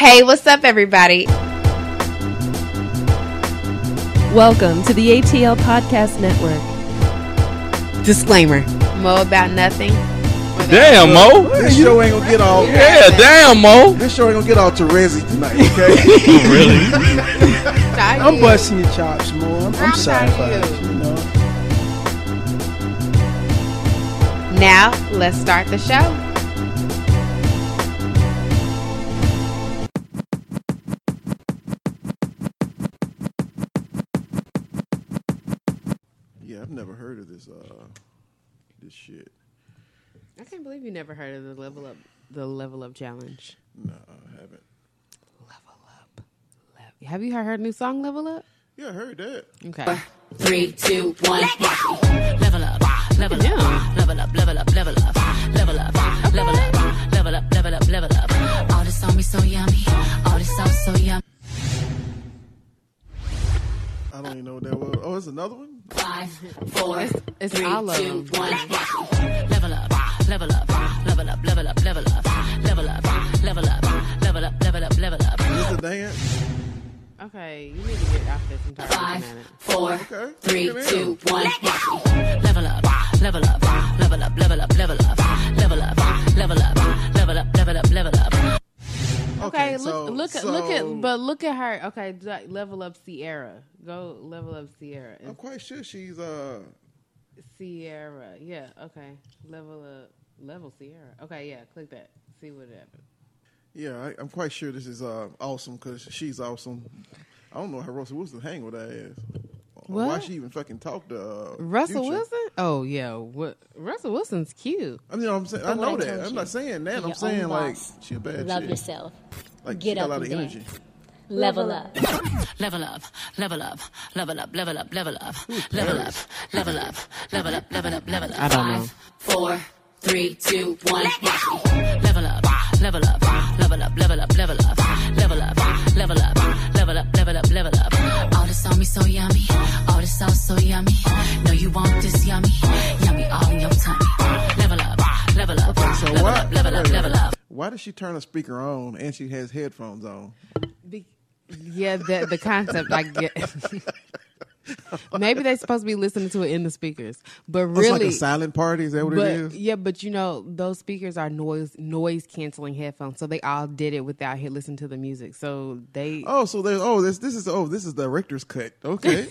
Hey, what's up, everybody? Welcome to the ATL Podcast Network. Disclaimer. Mo about nothing. Damn, Mo. This show ain't gonna get all. Yeah, damn, Mo. This show ain't gonna get all Terezi tonight, okay? Really? I'm busting your chops, Mo. I'm sorry for you. it, you know. Now, let's start the show. Yeah, I've never heard of this shit. I can't believe you never heard of the level up challenge. No, I haven't. Level up. Have you heard a new song, Level Up? Yeah, I heard that. Okay. 3, 2, 1. Yeah. Level up, level up, level up, level up, level up, level up, level up, level up, level up, level up. All this on me so yummy, all this sauce so yummy. I don't even know what that was. Oh, it's another one? 5, 4, It's 3, all of 2, them. 1. Level up, level up, level up, level up, level up, level up, level up, level up, level up, level up. Is this a dance? Okay, you need to get off this entire 5, minute. 4, Okay. 3, Get in. 2, 1. Level up, level up, level up, level up, level up, level up, level up, level up, level up, level up. Okay, so- look at her. Okay, level up Sierra. Go level up Sierra. I'm quite sure she's Sierra. Yeah, okay. Level Sierra. Okay, yeah, click that. See what happens. yeah. I'm quite sure this is awesome because she's awesome. I don't know how Russell Wilson hang with her ass. Why What? she even fucking talk to Russell Future. Wilson? Oh yeah, what? Russell Wilson's cute. I mean, I'm saying I know like I that. told I'm you, not saying that. you're I'm your saying own like boss. she a bad Love chick. yourself. Like Get she got up a lot of and energy. dance. Level up. Level up, level up, level up, level up, level up, level up, level up, level up, level up, level up. I don't know. 5, 4, 3, 2, 1. Level up, level up, level up, level up, level up, level up, level up, level up, level up, level up. All this on me so yummy, all this sauce so yummy. No, you want this yummy, yummy all in your tummy. Level up, level up, So level why? up, level up, level up. Why does she turn a speaker on and she has headphones on? Yeah, the concept I get. Maybe they're supposed to be listening to it in the speakers, but Oh, it's like really, a silent party. Is that what but it is? yeah, but you know those speakers are noise canceling headphones, so they all did it without listening to the music. So they Oh, so there's this is the director's cut. Okay.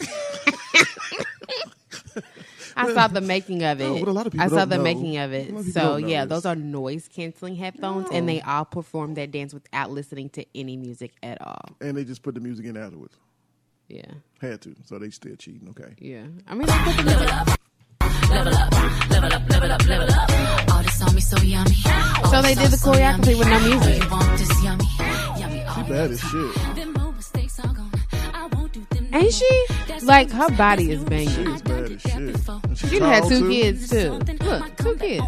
I saw the making of it. No, but a lot of people I saw don't the know. making of A it. lot of people So don't know yeah, this. those are noise canceling headphones, and they all perform that dance without listening to any music at all. And they just put the music in afterwards. Yeah, Had to, so they still cheating. Okay. yeah. I mean, they put the music. Level up, level up, level up, level up. All this on me so yummy. So they did the choreography with no music. You want this yummy, yummy all She bad as shit. them more mistakes are gone. I won't do them no Ain't she? That's Like her body is She banging. is bad as shit. And she She done had tall, 2 too. kids too. Look, 2 kids.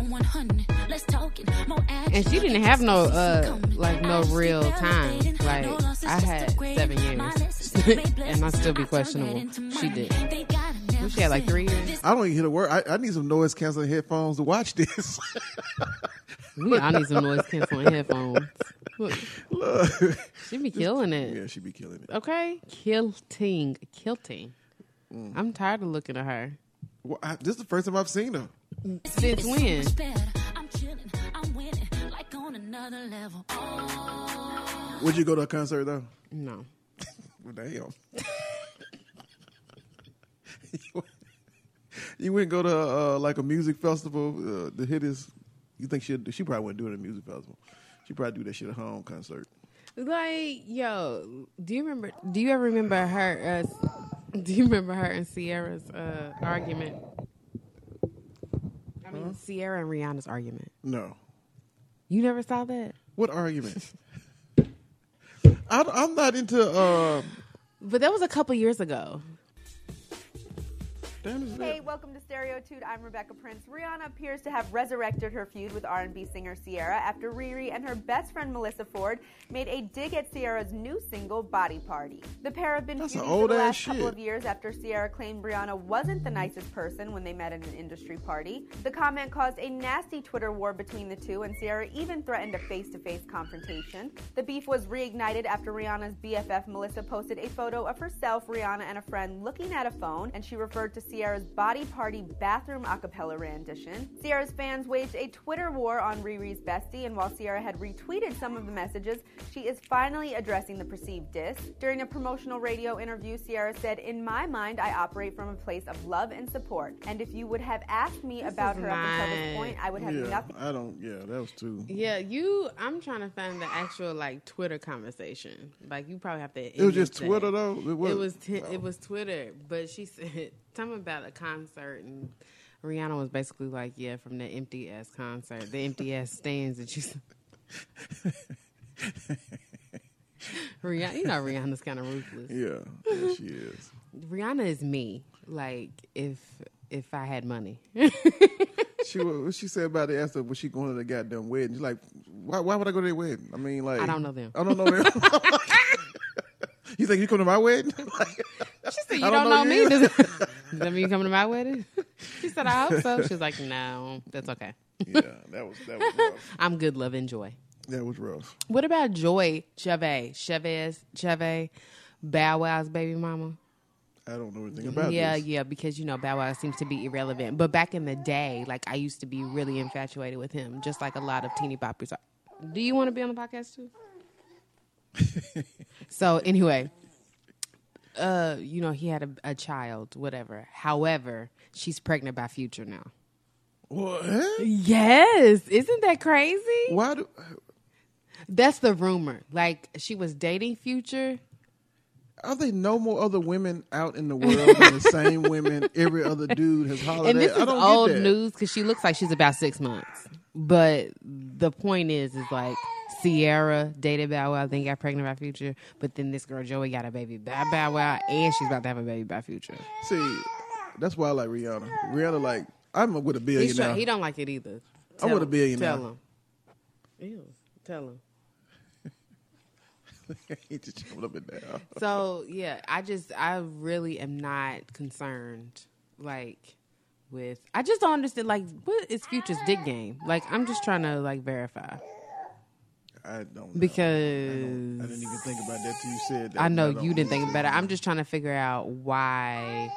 And she didn't have no no real time. Like I had 7 years, and I still be questionable. She did. Well, she had like 3 years. I don't even hear the word. I need some noise canceling headphones to watch this. I need some noise canceling headphones. Look, Look. she be killing it. Yeah, she be killing it. Okay, kilting. I'm tired of looking at her. Well, this is the first time I've seen her. Since when? I'm chilling, I'm winning, like on another level. Would you go to a concert though? No. Well, damn. You wouldn't go to like a music festival to hit his. You think she probably wouldn't do it at a music festival. She probably do that shit at her own concert. Like, yo, do you ever remember her? Do you remember her and Sierra's argument? I mean, Sierra and Rihanna's argument. No. You never saw that? What argument? I'm not into. But that was a couple years ago. Damn is Hey, that? welcome to Stereotude. I'm Rebecca Prince. Rihanna appears to have resurrected her feud with R&B singer Ciara after Riri and her best friend Melissa Ford made a dig at Ciara's new single, Body Party. The pair have been That's feuding some for the old-ass last couple shit. of years after Ciara claimed Rihanna wasn't the nicest person when they met at an industry party. The comment caused a nasty Twitter war between the two, and Ciara even threatened a face-to-face confrontation. The beef was reignited after Rihanna's BFF Melissa posted a photo of herself, Rihanna, and a friend looking at a phone, and she referred to Ciara's Body Party bathroom a cappella rendition. Ciara's fans waged a Twitter war on Riri's bestie, and while Ciara had retweeted some of the messages, she is finally addressing the perceived diss. During a promotional radio interview, Ciara said, "In my mind, I operate from a place of love and support, and if you would have asked me about her up until this point, I would have nothing." That was too. Yeah, I'm trying to find the actual like Twitter conversation. Like you probably have to. It was just image Twitter that. though. It was Twitter, but she said something about a concert, and Rihanna was basically like, "Yeah, from the empty ass concert, the empty ass stands that you." Rihanna, you know Rihanna's kind of ruthless. Yeah, she is. Rihanna is me. Like if I had money. What she said about the asked her was she going to the goddamn wedding? She's like, why would I go to their wedding? I mean, like I don't know them. I don't know them. You think you come to my wedding? She said, "You don't know me. Does that mean you coming to my wedding?" She said, "I hope so." She was like, "No, that's okay." Yeah, that was rough. I'm good, love, and joy. That was rough. What about Joy Chavez, Bow Wow's baby mama? I don't know anything about this. Yeah, because you know Bow Wow seems to be irrelevant. But back in the day, like I used to be really infatuated with him, just like a lot of teeny boppers are. Do you want to be on the podcast too? So anyway, he had a child, whatever. However, she's pregnant by Future now. What? Yes, isn't that crazy? Why do? That's the rumor. Like she was dating Future. Are there no more other women out in the world than the same women every other dude has hollered And this at? is I don't old get that. news because she looks like she's about 6 months. But the point is like Ciara dated Bow Wow, then got pregnant by Future. But then this girl Joey got a baby by Bow Wow, and she's about to have a baby by Future. See, that's why I like Rihanna. Rihanna, like, I'm with a billion now. He don't like it either. I'm with a billion Tell now. him. Ew. Tell him. He just jumped up and down. So yeah, I really am not concerned. Like I just don't understand. Like, what is Future's dick game? Like, I'm just trying to like verify. I don't know. Because I didn't even think about that till you said that. I know don't you didn't think understand. about it. I'm just trying to figure out why.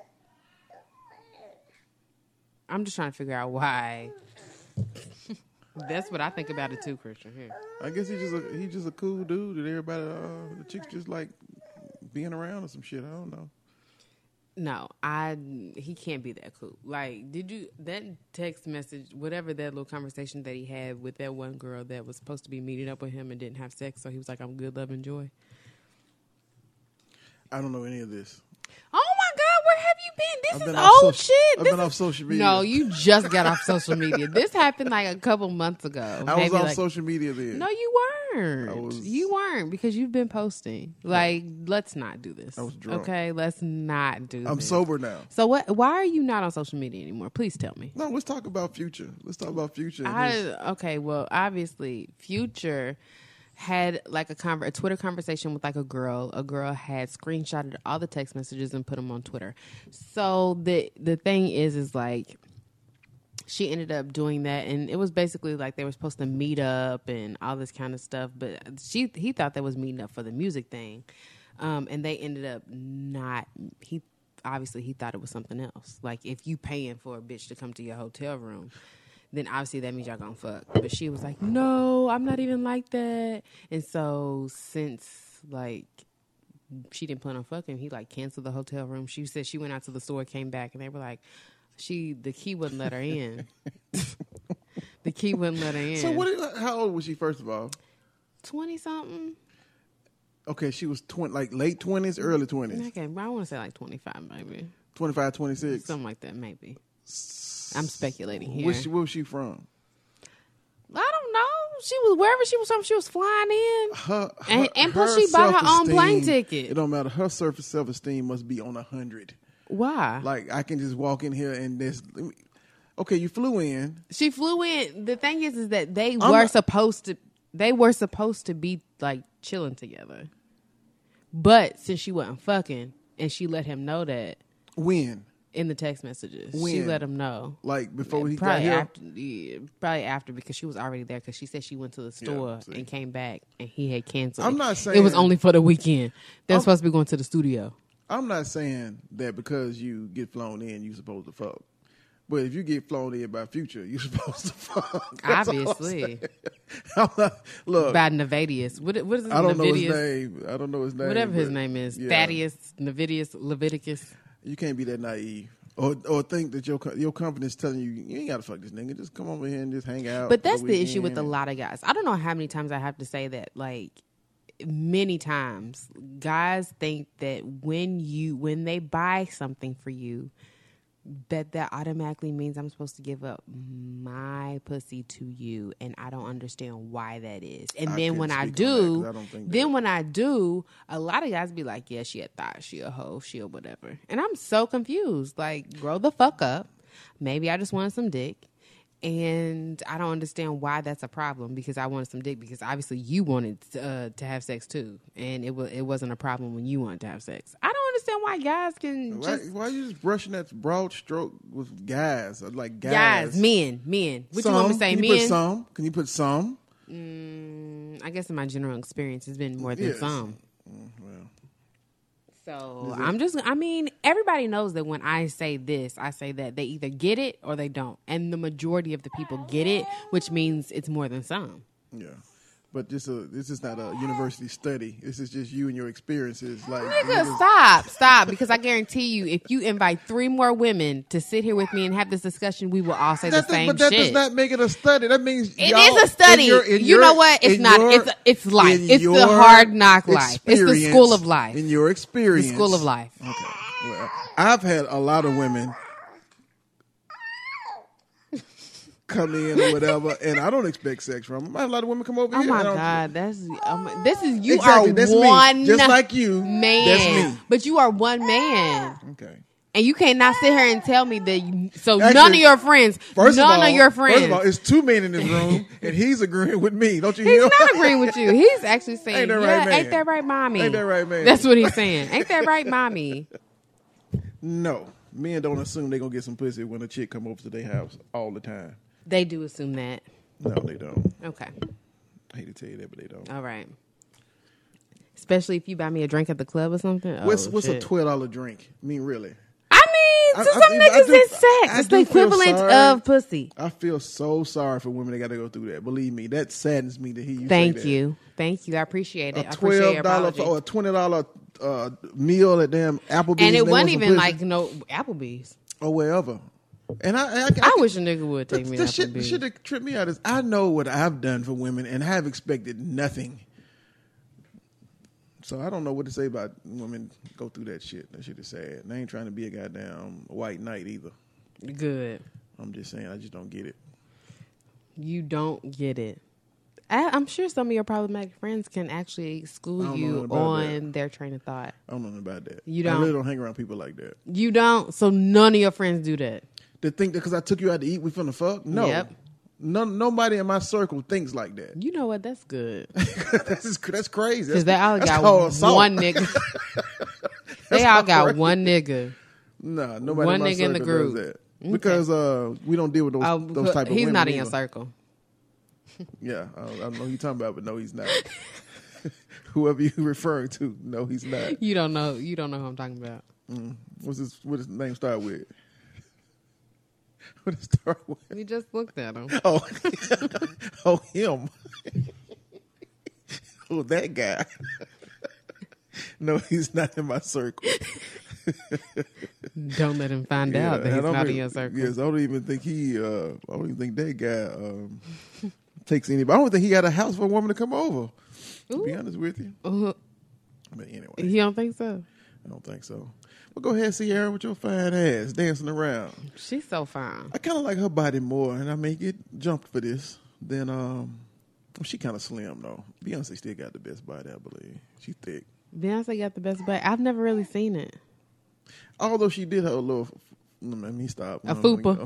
That's what I think about it too, Christian. Here. I guess he's just a cool dude that everybody, the chicks just like being around or some shit. I don't know. No, he can't be that cool. Like, that text message, whatever that little conversation that he had with that one girl that was supposed to be meeting up with him and didn't have sex, so he was like, "I'm good, love, and joy." I don't know any of this. Oh my God, where have you been? This I've is been off old shit. I've This been is- off social media. No, you just got off social media. This happened like a couple months ago. I was Maybe off like- social media then. No, you weren't. You weren't because you've been posting. Like, let's not do this. I was drunk. Okay, let's not do this. I'm sober now. So what? Why are you not on social media anymore? Please tell me. No, let's talk about Future. Future. Okay, well, obviously, Future had like a Twitter conversation with like a girl. A girl had screenshotted all the text messages and put them on Twitter. So the thing is like she ended up doing that, and it was basically like they were supposed to meet up and all this kind of stuff. But he thought that was meeting up for the music thing, and they ended up not. He thought it was something else. Like if you paying for a bitch to come to your hotel room, then obviously that means y'all gonna fuck. But she was like, "No, I'm not even like that." And so since like she didn't plan on fucking, he like canceled the hotel room. She said she went out to the store, came back, and they were like, the key wouldn't let her in. The key wouldn't let her in. So how old was she first of all? 20 something. Okay, she was like late 20s, early 20s. Okay, I want to say like 25 maybe. 25, 26. Something like that maybe. I'm speculating here. Where was she from? I don't know. She was wherever she was from. She was flying in, and plus her she bought her own self-esteem, plane ticket. It don't matter. Her self-esteem must be on 100. Why? Like I can just walk in here and this. Okay, you flew in. She flew in. The thing is that they were supposed to be like chilling together. But since she wasn't fucking, and she let him know that When? in the text messages, she When? let him know. Like before he Probably got here? after, probably after, because she was already there. Because she said she went to the store see. and came back, and he had canceled. I'm not it was saying- only for the weekend. They're supposed to be going to the studio. I'm not saying that because you get flown in, you're supposed to fuck. But if you get flown in by Future, you're supposed to fuck. That's all I'm Obviously, saying. I'm not, look, by Navidius. What is his I don't know his Navidius? name. I don't know his name. Whatever his but name is, yeah. Thaddeus, Navidius, Leviticus. You can't be that naive. Or think that your company is telling you ain't gotta fuck this nigga. Just come over here and just hang out. But for that's the issue with a weekend. lot of guys. I don't know how many times I have to say that. Like many times, guys think that when they buy something for you, that automatically means I'm supposed to give up my pussy to you, and I don't understand why that is. And I then can't when I speak on that 'cause do, I don't think then that- when I do, a lot of guys be like, "Yeah, she a thought, she a hoe, she a whatever," and I'm so confused. Like, grow the fuck up. Maybe I just wanted some dick. And I don't understand why that's a problem, because I wanted some dick, because obviously you wanted to have sex too, and it wasn't a problem when you wanted to have sex. I don't understand why guys can just Why are you just brushing that broad stroke with guys? Like guys, men. What some, you want me to say, can you men? Put some? Can you put some? I guess in my general experience, it's been more than Yes. some. Well, So everybody knows that when I say this, I say that they either get it or they don't. And the majority of the people get it, which means it's more than some. yeah. But this is not a university study. This is just you and your experiences. Like, Nigga, stop. Because I guarantee you, if you invite 3 more women to sit here with me and have this discussion, we will all say the same but that shit. does not make it a study. That means It is a study. You know what? It's not. It's life. It's the hard knock life. It's the school of life. In your experience. The school of life. Okay. Well, I've had a lot of women come in or whatever, and I don't expect sex from them. I had a lot of women come over Oh here. my and I God, this is you Exactly, are that's me. one Just like you, man. that's me. But you are one man, Okay. and you cannot sit here and tell me that. None of Actually, your friends, First none of your First of all, friends. it's 2 men in this room, and he's agreeing with me. Don't you He's hear? not agreeing with you. He's actually saying, Ain't that "Yeah, right, man? ain't that right, mommy? Ain't that right, man? That's what he's saying. Ain't that right, mommy? No, men don't assume they're gonna get some pussy when a chick come over to their house all the time. They do assume that. No, they don't. Okay, I hate to tell you that, but they don't. all right. Especially if you buy me a drink at the club or something. What's Oh, a shit. $12 drink? I mean, really? I mean, to I- some I niggas, do- it's sex. I It's do the feel equivalent sorry. of pussy. I feel so sorry for women that got to go through that. Believe me, that saddens me to hear you say Thank that. you. Thank you. I appreciate A it. I appreciate your $12 apology. or a $20 meal at damn Applebee's, And they it want wasn't some even pussy, like no Applebee's. or wherever. And I wish a nigga would take me to the shit Applebee's. that tripped me out is I know what I've done for women and have expected nothing. So I don't know what to say about women go through that shit. That shit is sad. And I ain't trying to be a goddamn white knight either. Good. I'm just saying I just don't get it. You don't get it. I'm sure some of your problematic friends can actually I school don't know you nothing about on their train of thought. I don't know nothing about that. You I don't? really don't hang around people like that. You don't? So none of your friends do that. To think that because I took you out to eat, we finna fuck? No. Yep. Nobody in my circle thinks like that. You know what? That's good. That's crazy. Because they all that's got called assault. one nigga. They all got one nigga. Nah, nobody One in my nigga in the circle group. does that. Because we don't deal with those type of he's women. not in your either. circle. Yeah, I don't know who you're talking about, but no, he's not. Whoever you referring to, no, he's not. You don't know who I'm talking about. What his name start with? What it start with? We just looked at him. Oh, oh, him. Oh, that guy. No, he's not in my circle. Don't let him find out that I he's don't not in even- your circle. Yes, I don't even think I don't even think that guy takes anybody. I don't think he got a house for a woman to come over. To be honest with you. But anyway, You don't think so? I don't think so. But go ahead, Sierra, with your fine ass dancing around. She's so fine. I kind of like her body more, and I may get jumped for this. Then she kind of slim though. Beyonce still got the best body, I believe. She's thick. Beyonce got the best butt. I've never really seen it. Although she did have a little. Let me stop. A fupa.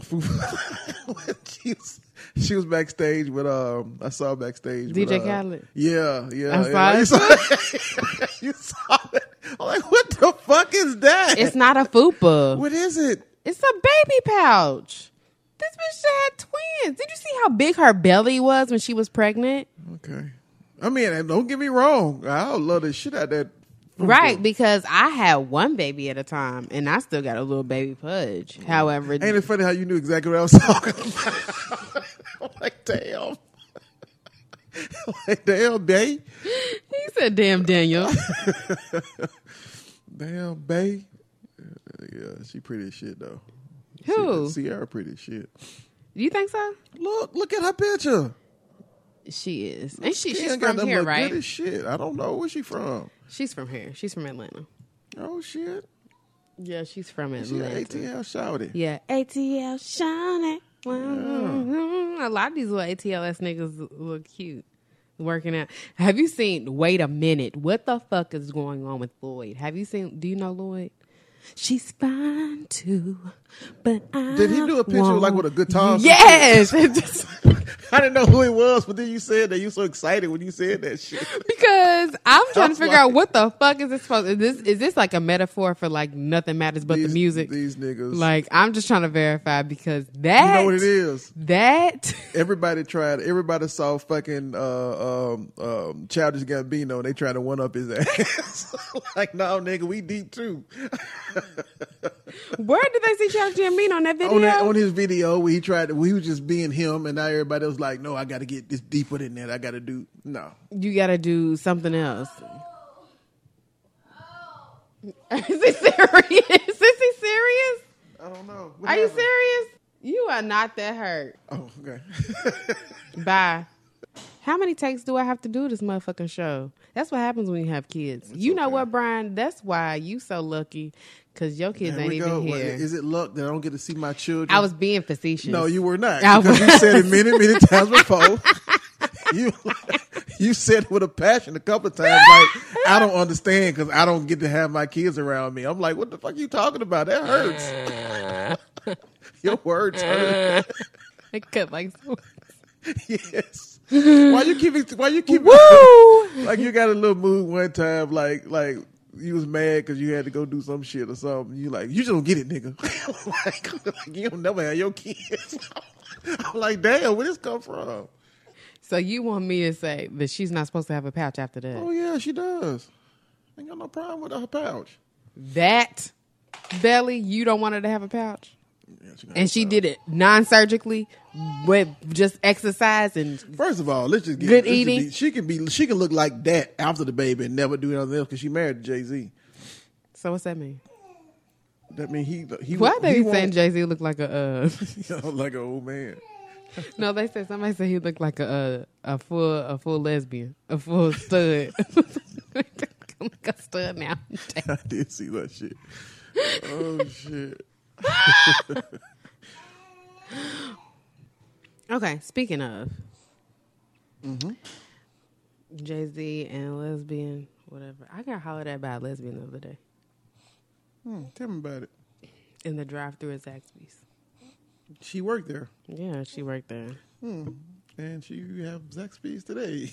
She was backstage with I saw her backstage DJ with, Khaled. Yeah. I saw it. You saw it. I'm like, what the fuck is that? It's not a fupa. What is it? It's a baby pouch. This bitch had twins. Did you see how big her belly was when she was pregnant? Okay. I mean, don't get me wrong. I would love the shit out of that. Right, because I had one baby at a time, and I still got a little baby pudge. However, Ain't it funny how you knew exactly what I was talking about? I'm like, damn. Like, damn, bae. He said, damn, Daniel. Damn, bae. Yeah, she pretty as shit, though. Who? Sierra pretty as shit. You think so? Look at her picture. She is. And she's ain't from them here, look right? Good as shit. I don't know where she from. She's from here. She's from Atlanta. Oh, shit. Yeah, she's from She Atlanta. ATL shouty. Yeah, ATL Shawnee. A lot of these little ATLS niggas look cute working out. Have you seen, wait a minute, what the fuck is going on with Lloyd? Have you seen, do you know Lloyd? She's fine too, but I Did he do a picture like with a guitar? Yes. I didn't know who it was, but then you said that you so excited when you said that shit. Because I'm trying to was figure like- out what the fuck is this supposed. Is this like a metaphor for like nothing matters but the music? These niggas. Like I'm just trying to verify because that you know what it is? That Everybody saw fucking Childish Gambino and they tried to one up his ass. Like, no, nigga, we deep too. Where did they see Childish Gambino on that video? on his video where he was just being him, and now everybody was like, no, I got to get this deeper than that. I got to do no. You got to do something else. Is he serious? Is he serious? I don't know. What Are you happened? serious? You are not that hurt. Oh, okay. Bye. How many takes do I have to do this motherfucking show? That's what happens when you have kids. You know what, Brian? That's why you so lucky, because your kids There ain't we even go. here. Well, is it luck that I don't get to see my children? I was being facetious. No, you were not. I Because was. you said it many times before. You said it with a passion a couple of times. Like, I don't understand because I don't get to have my kids around me. I'm like, what the fuck are you talking about? That hurts. Your words hurt. I cut like so. Yes. Why you keep Woo! like you got a little mood one time, like you was mad because you had to go do some shit or something. You like, you just don't get it, nigga. like you don't never have your kids. I'm like, damn, where this come from? So you want me to say that she's not supposed to have a pouch after that? Oh yeah, she does. Ain't got no problem with her pouch. That belly, you don't want her to have a pouch? Yeah, And she did it non-surgically with just exercise and First of all, let's just get Good let's just eating. she can look like that after the baby and never do anything else because she married to Jay-Z. so what's that mean? That mean he Why they he be saying won't- Jay-Z look like a like an old man. No, they said somebody said he looked like a full lesbian, a full stud. Like a stud now. I did see that shit. Oh shit. Okay, speaking of Jay-Z and lesbian, whatever. I got hollered at by a lesbian the other day Tell me about it. in the drive-thru at Zaxby's. She worked there. Yeah, she worked there. And she have Zaxby's today.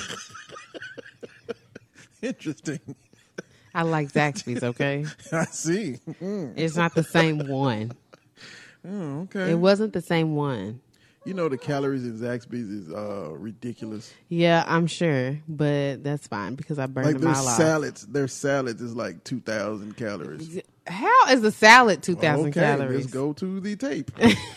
Interesting. I like Zaxby's, okay? I see. It's not the same one. Oh, okay. It wasn't the same one. You know the calories in Zaxby's is ridiculous. Yeah, I'm sure, but that's fine because I burned Like them all off. their salads is like 2,000 calories. How is a salad 2,000 Okay, calories? let's go to the tape.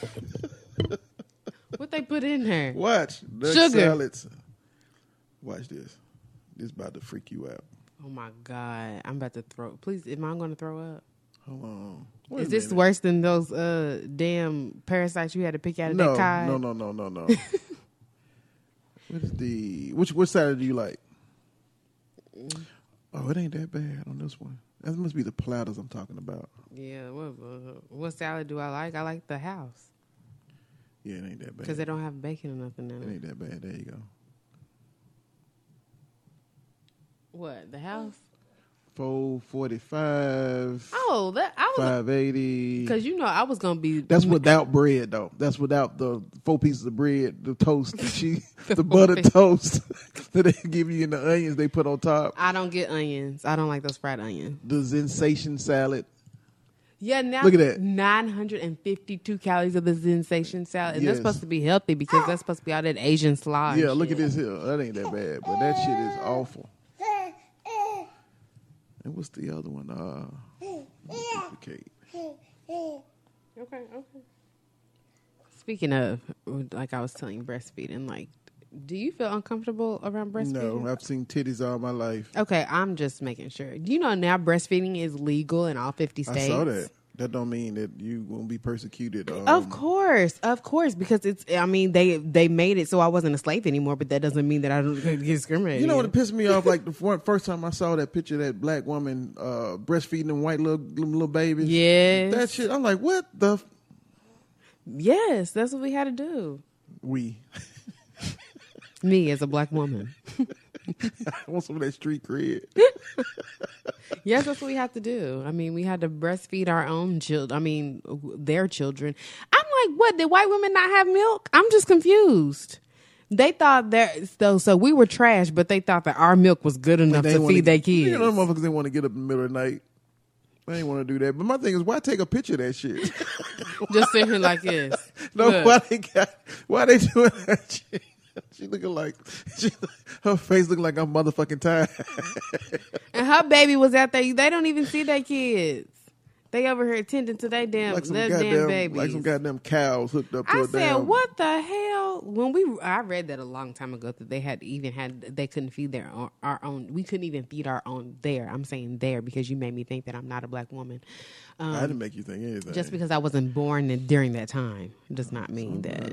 What they put in there? Watch the Sugar. salads. Watch this. This about to freak you out. Oh my God, I'm about to throw. Please, am I going to throw up? Hold on. Wait Is a this minute. worse than those damn parasites you had to pick out of No, that cod? no. What is which salad do you like? Oh, it ain't that bad on this one. That must be the platters I'm talking about. Yeah, what salad do I like? I like the house Yeah, it ain't that bad. because they don't have bacon or nothing in It it. ain't that bad. There you go. What, the house? $4.45. Oh, that I was $5.80. because I was gonna be. That's without bread, though. That's without the 4 pieces of bread, the toast, the cheese, the butter toast that they give you, and the onions they put on top. I don't get onions. I don't like those fried onions. The Zensation salad. Yeah, now Look at that. 952 calories of the Zensation salad, and Yes. that's supposed to be healthy because that's supposed to be all that Asian slime. Yeah, look shit. at this here. That ain't that bad, but that shit is awful. And what's the other one? Duplicate. Okay. Speaking of, like I was telling you, breastfeeding, like, do you feel uncomfortable around breastfeeding? No, I've seen titties all my life. Okay, I'm just making sure. Now breastfeeding is legal in all 50 states? I saw that. That don't mean that you won't be persecuted. Of course, because they made it so I wasn't a slave anymore, but that doesn't mean that I don't get discriminated. You know what pissed me off? Like the first time I saw that picture of that black woman breastfeeding them white little babies. Yes. That shit. I'm like, what the? Yes, that's what we had to do. Me as a black woman. I want some of that street cred. Yes, that's what we had to do. I mean, we had to breastfeed our own children. I mean, their children. I'm like, what? Did white women not have milk? I'm just confused. They thought so we were trash, but they thought that our milk was good enough to feed their kids. You know, motherfuckers didn't want to get up in the middle of the night. I ain't want to do that. But my thing is, why take a picture of that shit? Just sit here like this. No, Look. why they doing that shit? She looking like her face looking like I'm motherfucking tired. And her baby was out there. They don't even see their kids. They over here attending to their damn babies. Like some goddamn cows hooked up to I a said, damn. what the hell? I read that a long time ago that they couldn't feed our own. We couldn't even feed our own there. I'm saying there because you made me think that I'm not a black woman. I didn't make you think anything. Just because I wasn't born during that time does not mean that.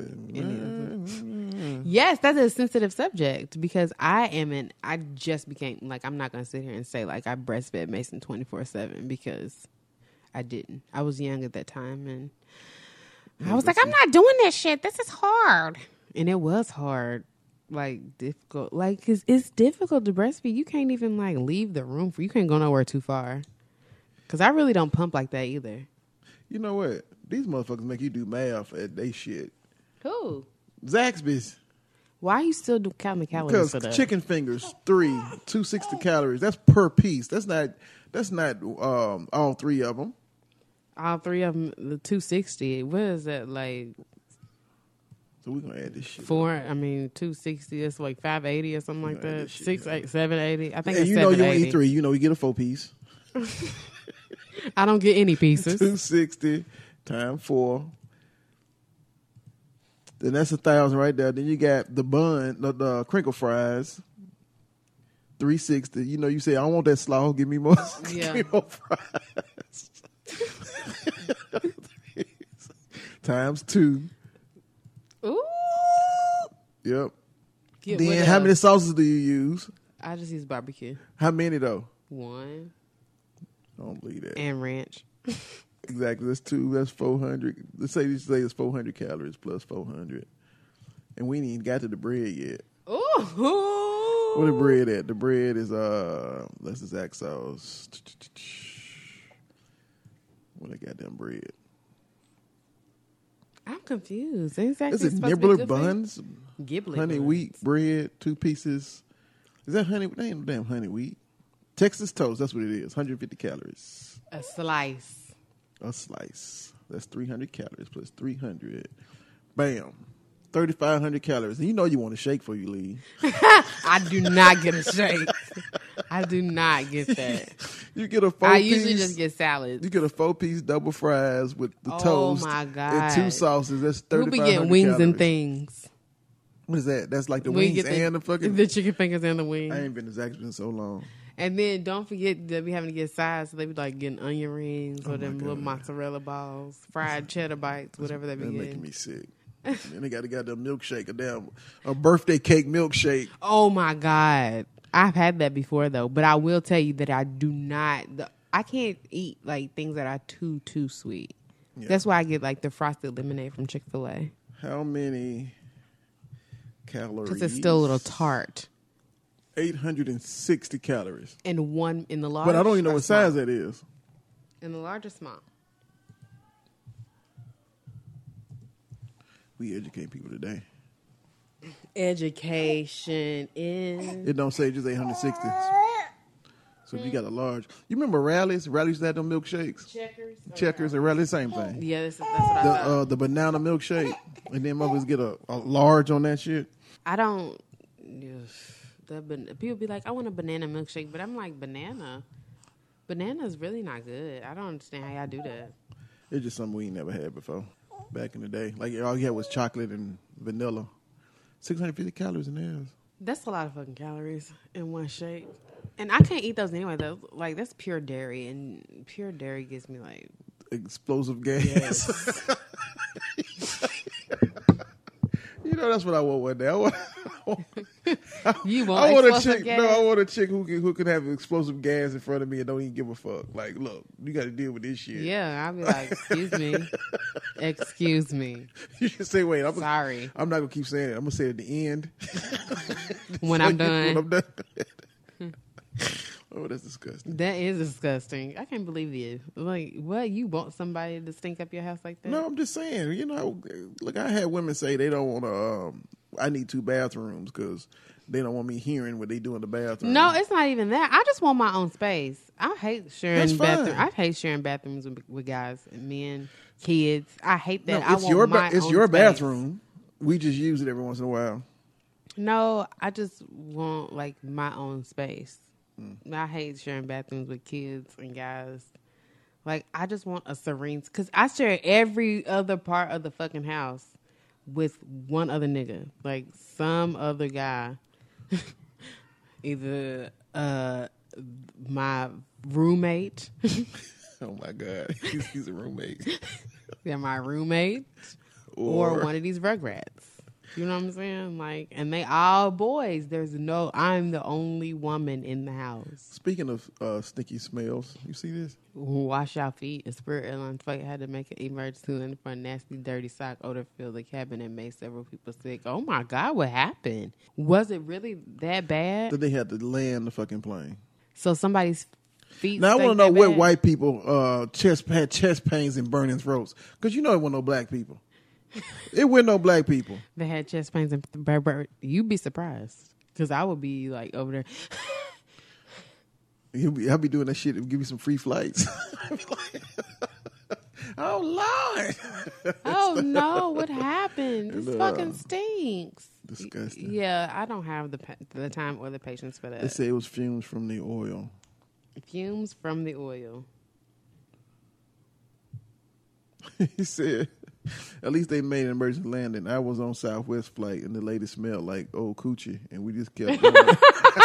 Yes, that's a sensitive subject because I just became like, I'm not going to sit here and say like I breastfed Mason 24/7 because I didn't. I was young at that time and I was like, I'm not doing this shit. This is hard. And it was hard. Like difficult. Like, 'cause it's difficult to breastfeed. You can't even like leave the room you can't go nowhere too far. 'Cause I really don't pump like that either. You know what? These motherfuckers make you do math at they shit. Who? Zaxby's. Why are you still counting calories Because for that? chicken fingers, 260 calories. That's per piece. That's not all three of them. All three of them, the 260. What is that like? So we're gonna add this shit. 260. That's like 580 or something like that. 780. I think And it's you know 780. you only eat three. You know you get a 4 piece. I don't get any pieces. 260 times 4. Then that's 1,000 right there. Then you got the bun, the crinkle fries. 360. You know, you say I don't want that slaw. Give me more. Yeah. Give me more fries. Times 2. Ooh. Yep. Get Then what how else? many sauces do you use? I just use barbecue. How many though? 1 I don't believe that. and ranch. Exactly. That's 2. That's 400. Let's say it's 400 calories plus 400. And we ain't even got to the bread yet. Ooh. Where the bread at? The bread is let's just ask sauce. What they got them bread? I'm confused. Exactly. Is it nibbler buns? Giblet Honey buns. wheat bread, 2 pieces. Is that honey? They ain't damn honey wheat. Texas toast. That's what it is. 150 calories. A slice. A slice. That's 300 calories plus 300. Bam. 3,500 calories. And you know you want a shake before you leave. I do not get a shake. I do not get that. You get a 4 I piece. usually just get salads. You get a 4-piece double fries with the Oh, toast. my God. And 2 sauces. That's 3,500 We'll be getting wings calories. and things. What is that? That's like the We wings get and the fucking. the chicken fingers and the wings. I ain't been to Zaxby's in so long. And then don't forget that we having to get sides, so they be like getting onion rings or them little mozzarella balls, fried cheddar bites, whatever they be That's getting. making me sick. And they got a goddamn milkshake, a birthday cake milkshake. Oh my God. I've had that before though, but I will tell you that I do not, I can't eat like things that are too sweet. Yeah. That's why I get like the frosted lemonade from Chick-fil-A. How many calories? Because it's still a little tart. 860 calories. In the large. But I don't even know or what small? size that is. In the large or small? We educate people today. Education in. It don't say just 860. So if you got a large, you remember Rallies? Rallies that them milkshakes, Checkers and Rallies, same thing. Yeah, that's what I thought. The banana milkshake, and then mothers get a large on that shit. I don't. People be like, I want a banana milkshake, but I'm like, banana's really not good. I don't understand how y'all do that. It's just something we ain't never had before. Back in the day, like all you had was chocolate and vanilla. 650 calories in there. That's a lot of fucking calories in one shake. And I can't eat those anyway, though. Like, that's pure dairy, and pure dairy gives me, like... Explosive gas. Yes. You know, that's what I want one day. I want a chick. gas? No, I want a chick who can have explosive gas in front of me and don't even give a fuck. Like, look, you got to deal with this shit. Yeah, I'll be like, excuse me. You should say, wait, Sorry. I'm not going to keep saying it. I'm going to say it at the end. When I'm done. When I'm done. Oh, that's disgusting. That is disgusting. I can't believe you. Like, what? You want somebody to stink up your house like that? No, I'm just saying, you know, look, I had women say they don't want to, I need 2 bathrooms because they don't want me hearing what they do in the bathroom. No, it's not even that. I just want my own space. I hate sharing bathrooms. fine. I hate sharing bathrooms with guys and men, kids. I hate that. No, I it's want your my it's own your space. bathroom. We just use it every once in a while. No, I just want like my own space. I hate sharing bathrooms with kids and guys. Like, I just want a serene... Because I share every other part of the fucking house with one other nigga. Like, some other guy. Either my roommate. Oh, my God. He's a roommate. Yeah, my roommate. Or one of these Rugrats. You know what I'm saying? Like, and they all boys. I'm the only woman in the house. Speaking of stinky smells, you see this? Wash your feet. A Spirit Airlines flight had to make an emergency landing for a nasty, dirty sock odor filled the cabin and made several people sick. Oh my God, what happened? Was it really that bad? That they had to land the fucking plane. So somebody's feet. Now I want to know that what bad? white people had chest pains and burning throats, because you know it wasn't no black people. It wasn't no black people. They had chest pains and you'd be surprised because I would be like over there. I'll be doing that shit and give you some free flights. Oh Lord! Oh no! What happened? This And, fucking stinks. Disgusting. Yeah, I don't have the time or the patience for that. They say it was fumes from the oil. Fumes from the oil. He said, at least they made an emergency landing. I was on Southwest flight and the lady smelled like old coochie and we just kept going.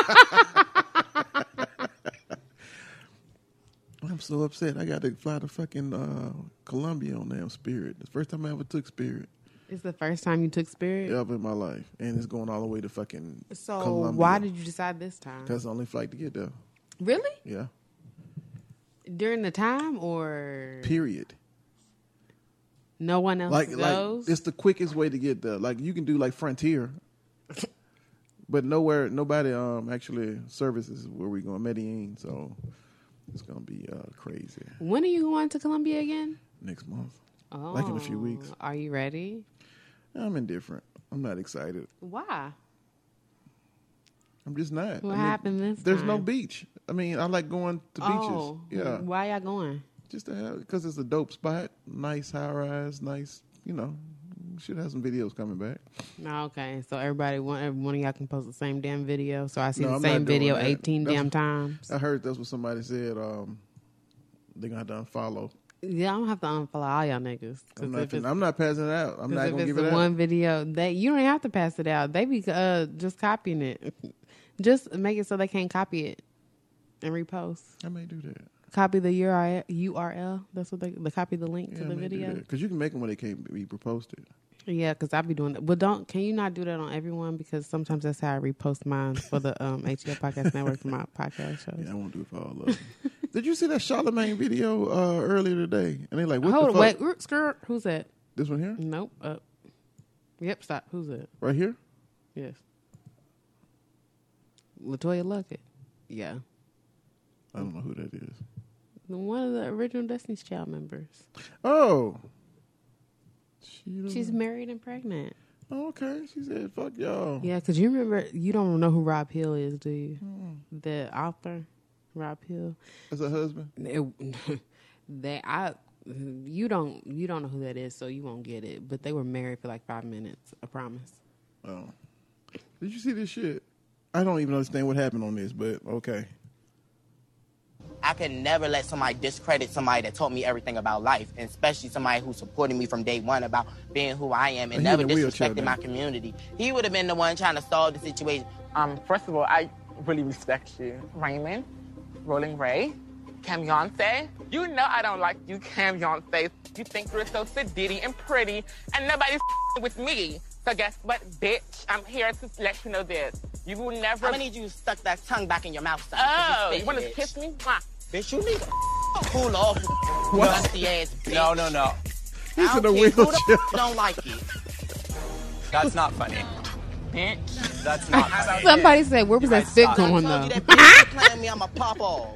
I'm so upset. I got to fly to fucking Colombia on damn Spirit. It's the first time I ever took Spirit. It's the first time you took Spirit? Ever in my life. And it's going all the way to fucking So Colombia. why did you decide this time? That's the only flight to get there. Really? Yeah. During the time or Period. no one else Like goes? it's the quickest way to get there. Like you can do like Frontier, but nobody actually services where we going, Medellin. So it's gonna be crazy. When are you going to Colombia again? Next month, Oh, like in a few weeks. Are you ready? I'm indifferent. I'm not excited. Why? I'm just not. What happened this There's no time? beach. I mean, I like going to Oh, beaches. Yeah, why y'all going? just because it's a dope spot, nice high rise, nice. You know, should have some videos coming back. No, okay. So every one of y'all can post the same damn video. So I see No, the I'm same not doing video that. 18 That's- damn times. I heard that's what somebody said. They're gonna have to unfollow. Yeah, I'm gonna have to unfollow all y'all niggas. I'm not passing it out. I'm not if gonna it's give the it out. one video, you don't have to pass it out. They be just copying it. Just make it so they can't copy it and repost. I may do that. Copy the URL. That's what they copy the link to the video. Because you can make them when they can't be reposted. Yeah, because I be doing that. But can you not do that on everyone? Because sometimes that's how I repost mine for the HL Podcast Network for my podcast shows. Yeah, I won't do it for all of them. Did you see that Charlamagne video earlier today? And they're like, what Hold the on, fuck? wait. Skirt. Who's that? This one here? Nope. Yep, stop. Who's that? Right here? Yes. LaToya Luckett. Yeah. I don't know who that is. One of the original Destiny's Child members. Oh. She's married and pregnant. Oh, okay. She said, fuck y'all. Yeah, because you remember, you don't know who Rob Hill is, do you? The author, Rob Hill. That's her husband? You don't know who that is, so you won't get it. But they were married for like 5 minutes, I promise. Oh. Did you see this shit? I don't even understand what happened on this, but okay. I can never let somebody discredit somebody that taught me everything about life, and especially somebody who supported me from day one about being who I am and never disrespected my community. He would have been the one trying to solve the situation. First of all, I really respect you. Raymond, Rolling Ray, Camionce. You know I don't like you, Camionce. You think you're so sedity and pretty, and nobody's with me. So guess what, bitch? I'm here to let you know this. You will never... I'm gonna need you to stuck that tongue back in your mouth, son. Oh, you wanna kiss me? Mwah. Bitch, you need to cool off, dusty ass bitch. No. He's in a wheelchair. Who don't like it? That's not funny. Bitch. That's not funny. Somebody said, where was that spit going, I though? told you that bitch playing me, I'ma pop off.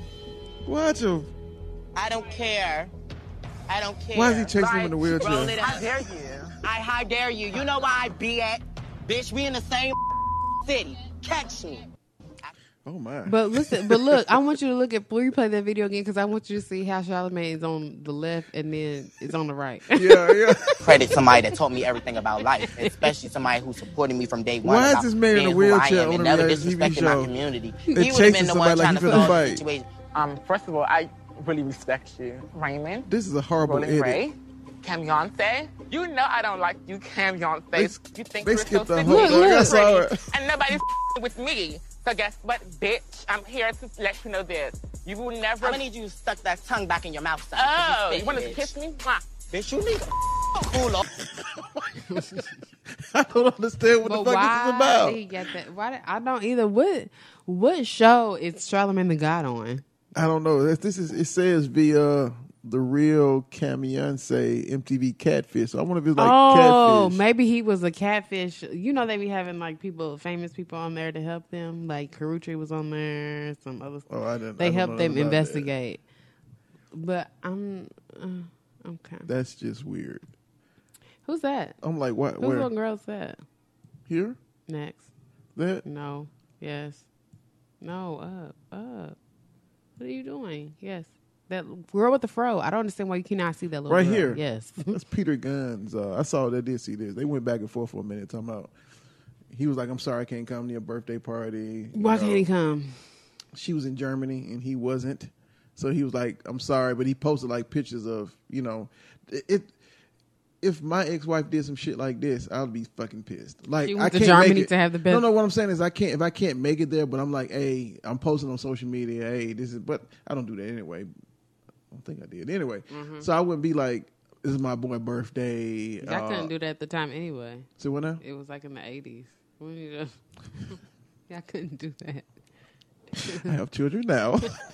Watch him. I don't care. Why is he chasing him in the wheelchair? Roll it out. How dare you? How dare you? You know where I be at? Bitch, we in the same city. Catch me. Oh, my. But look, I want you to look at, replay that video again, because I want you to see how Charlamagne is on the left and then it's on the right. Yeah. Credit somebody that taught me everything about life, especially somebody who supported me from day one. Why is this man in a wheelchair on and a never reality TV disrespected my show? community? And He would have been the one chasing trying to somebody like he solve finna the fight. situation. First of all, I really respect you. Raymond, This is a horrible Rolling edit. Ray, Camionce. You know I don't like you, Camionce. You think They you're so skipped the sedity whole thing. I and saw pretty, it. and nobody's with me. So guess what, bitch? I'm here to let you know this. You will never... I'm gonna need you to stuck that tongue back in your mouth, son. Oh, you want wanna kiss me? Mwah. Bitch, you need to cool off. I don't understand what But the fuck why this is about. did he get that? I don't either. What show is Charlamagne the God on? I don't know. It says via the real Camionce MTV Catfish. So I wonder if it's like Catfish. Maybe he was a catfish. You know they be having like famous people on there to help them. Like Karrueche was on there. Some other stuff. Oh, I didn't. They I don't helped know them about investigate. But I'm okay. that. That's just weird. Who's that? I'm like, what? Who's Where? little girl's that? Here? Next. That? No. Yes. No. Up. What are you doing? Yes. That girl with the fro. I don't understand why you cannot see that little Right girl. here. Yes. That's Peter Gunn's. I saw they did see this. They went back and forth for a minute talking about. He was like, "I'm sorry, I can't come to your birthday party." Why can't he come? She was in Germany and he wasn't, so he was like, "I'm sorry," but he posted like pictures of it. If my ex-wife did some shit like this, I'd be fucking pissed. Like, She I went to can't Germany make it. to have the best. No, what I'm saying is if I can't make it there, but I'm like, hey, I'm posting on social media. Hey, this is, but I don't do that anyway. I don't think I did anyway. Mm-hmm. So I wouldn't be like, this is my boy birthday. I couldn't do that at the time anyway. So what now? It was like in the 80s. I couldn't do that. I have children now.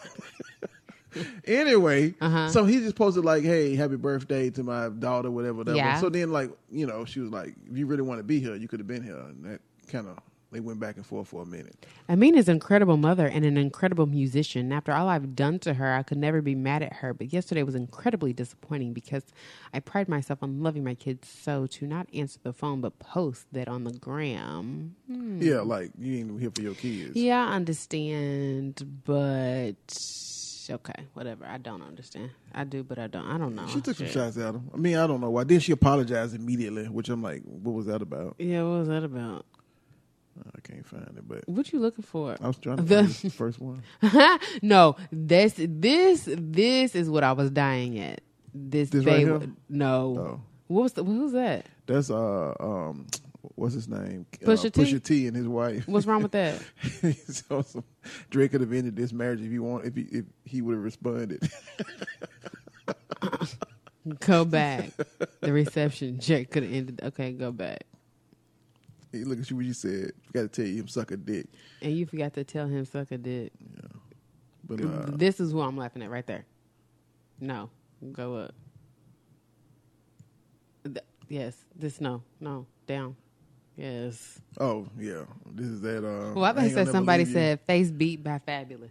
Anyway, so he just posted like, "Hey, happy birthday to my daughter," whatever. Yeah. So then, like, she was like, "If you really want to be here, you could have been here." And that kind of they went back and forth for a minute. Amin is an incredible mother and an incredible musician. After all I've done to her, I could never be mad at her. But yesterday was incredibly disappointing because I pride myself on loving my kids so to not answer the phone but post that on the gram. Yeah, like you ain't here for your kids. Yeah, I understand, but okay, whatever. I don't understand. I do, but I don't. I don't know. She took some shots at him. I mean, I don't know why. Then she apologized immediately, which I'm like, what was that about? Yeah, what was that about? I can't find it, but What you looking for? I was trying to find the first one. No, this is what I was dying at. This right babe. here? No. Oh. Who's that? That's what's his name? Pusha T? Pusha T and his wife. What's wrong with that? So Drake could have ended this marriage if he would have responded. Go back. The reception check could have ended. Okay, go back. Hey, look at you what you said. Got to tell you him suck a dick. And you forgot to tell him suck a dick. Yeah. But This is who I'm laughing at right there. No. Go up. Yes. This no. Down. Yes. Oh yeah, this is that. Well, I think said somebody said "Face Beat" by Fabulous.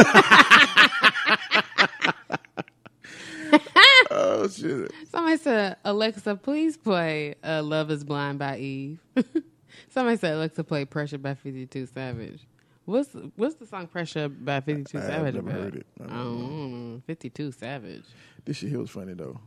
Oh shit! Somebody said, "Alexa, please play "Love Is Blind" by Eve." Somebody said, "Alexa, play "Pressure" by 52 Savage." What's the song "Pressure" by 52 Savage never about? heard it. I don't know. 52 Savage. This shit here was funny though.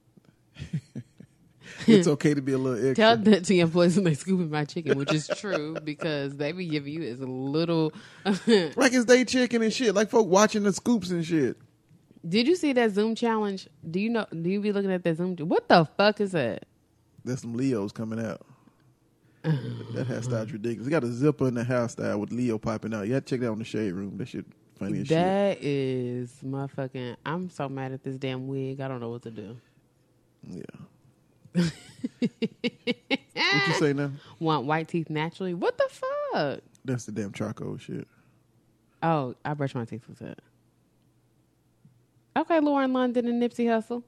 It's okay to be a little extra. Tell that to your employees when they scooping my chicken, which is true because they be giving you as a little. Like it's they chicken and shit. Like folk watching the scoops and shit. Did you see that Zoom challenge? Do you be looking at that Zoom? What the fuck is that? There's some Leos coming out. That hairstyle's ridiculous. It got a zipper in the hairstyle with Leo popping out. You have to check that on the Shade Room. That shit funny as shit. That is motherfucking. I'm so mad at this damn wig. I don't know what to do. Yeah. What you say now? Want white teeth naturally? What the fuck? That's the damn charcoal shit. Oh, I brush my teeth with that. Okay, Lauren London and Nipsey Hussle.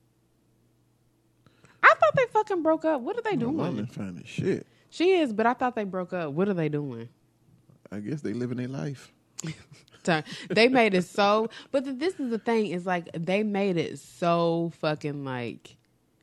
I thought they fucking broke up. What are they doing? London fine as shit. She is, but I thought they broke up. What are they doing? I guess they living their life. They made it so, but this is the thing, is like they made it so fucking like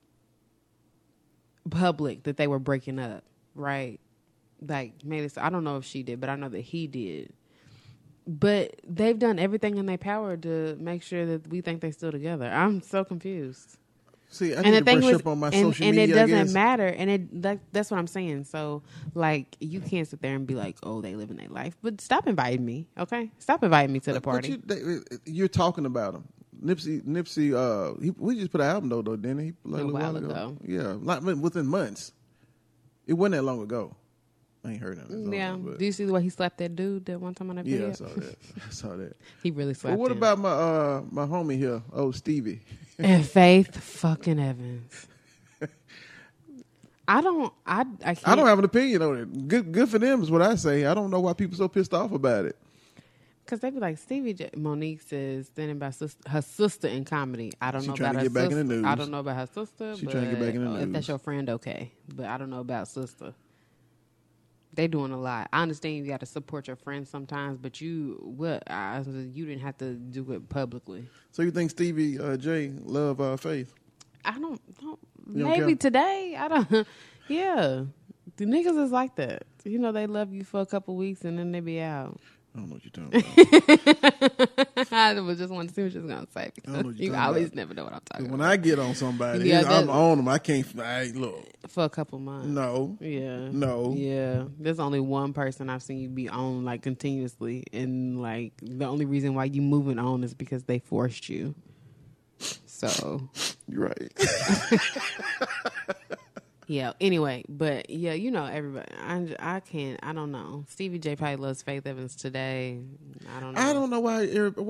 public that they were breaking up, right? Like made it so, I don't know if she did, but I know that he did. But they've done everything in their power to make sure that we think they're still together. I'm so confused. See, I need to brush up on my social media. And it doesn't matter. And that's what I'm saying. So, like, you can't sit there and be like, oh, they live in their life. But stop inviting me, okay? Stop inviting me to the party. You're talking about him. Nipsey, we just put an album, though, didn't he? Like a while ago. Yeah, like within months. It wasn't that long ago. I ain't heard nothing. Yeah. Do you see the way he slapped that dude that one time on that video? Yeah, I saw that. He really slapped him. What about my homie here? Oh, Stevie. And Faith fucking Evans. I can't. I don't have an opinion on it. Good for them is what I say. I don't know why people so pissed off about it. Because they be like, Monique says standing by her sister in comedy. I don't know about her sister. I don't know about her sister. She's trying to get back in the news. If that's your friend, okay. But I don't know about sister. They doing a lot. I understand you got to support your friends sometimes, but you didn't have to do it publicly. So you think Stevie J love Faith? I don't maybe today. I don't. Yeah, the niggas is like that. You know, they love you for a couple weeks and then they be out. I don't know what you're talking about. I was just wanting to see what you was gonna say. You always never know what I'm talking about. When I get on somebody, I'm on them. I can't look for a couple months. No. Yeah. No. Yeah. There's only one person I've seen you be on like continuously, and like the only reason why you moving on is because they forced you. So you're right. Yeah. Anyway, but yeah, you know everybody. I can't. I don't know. Stevie J probably loves Faith Evans today. I don't know. I don't know why.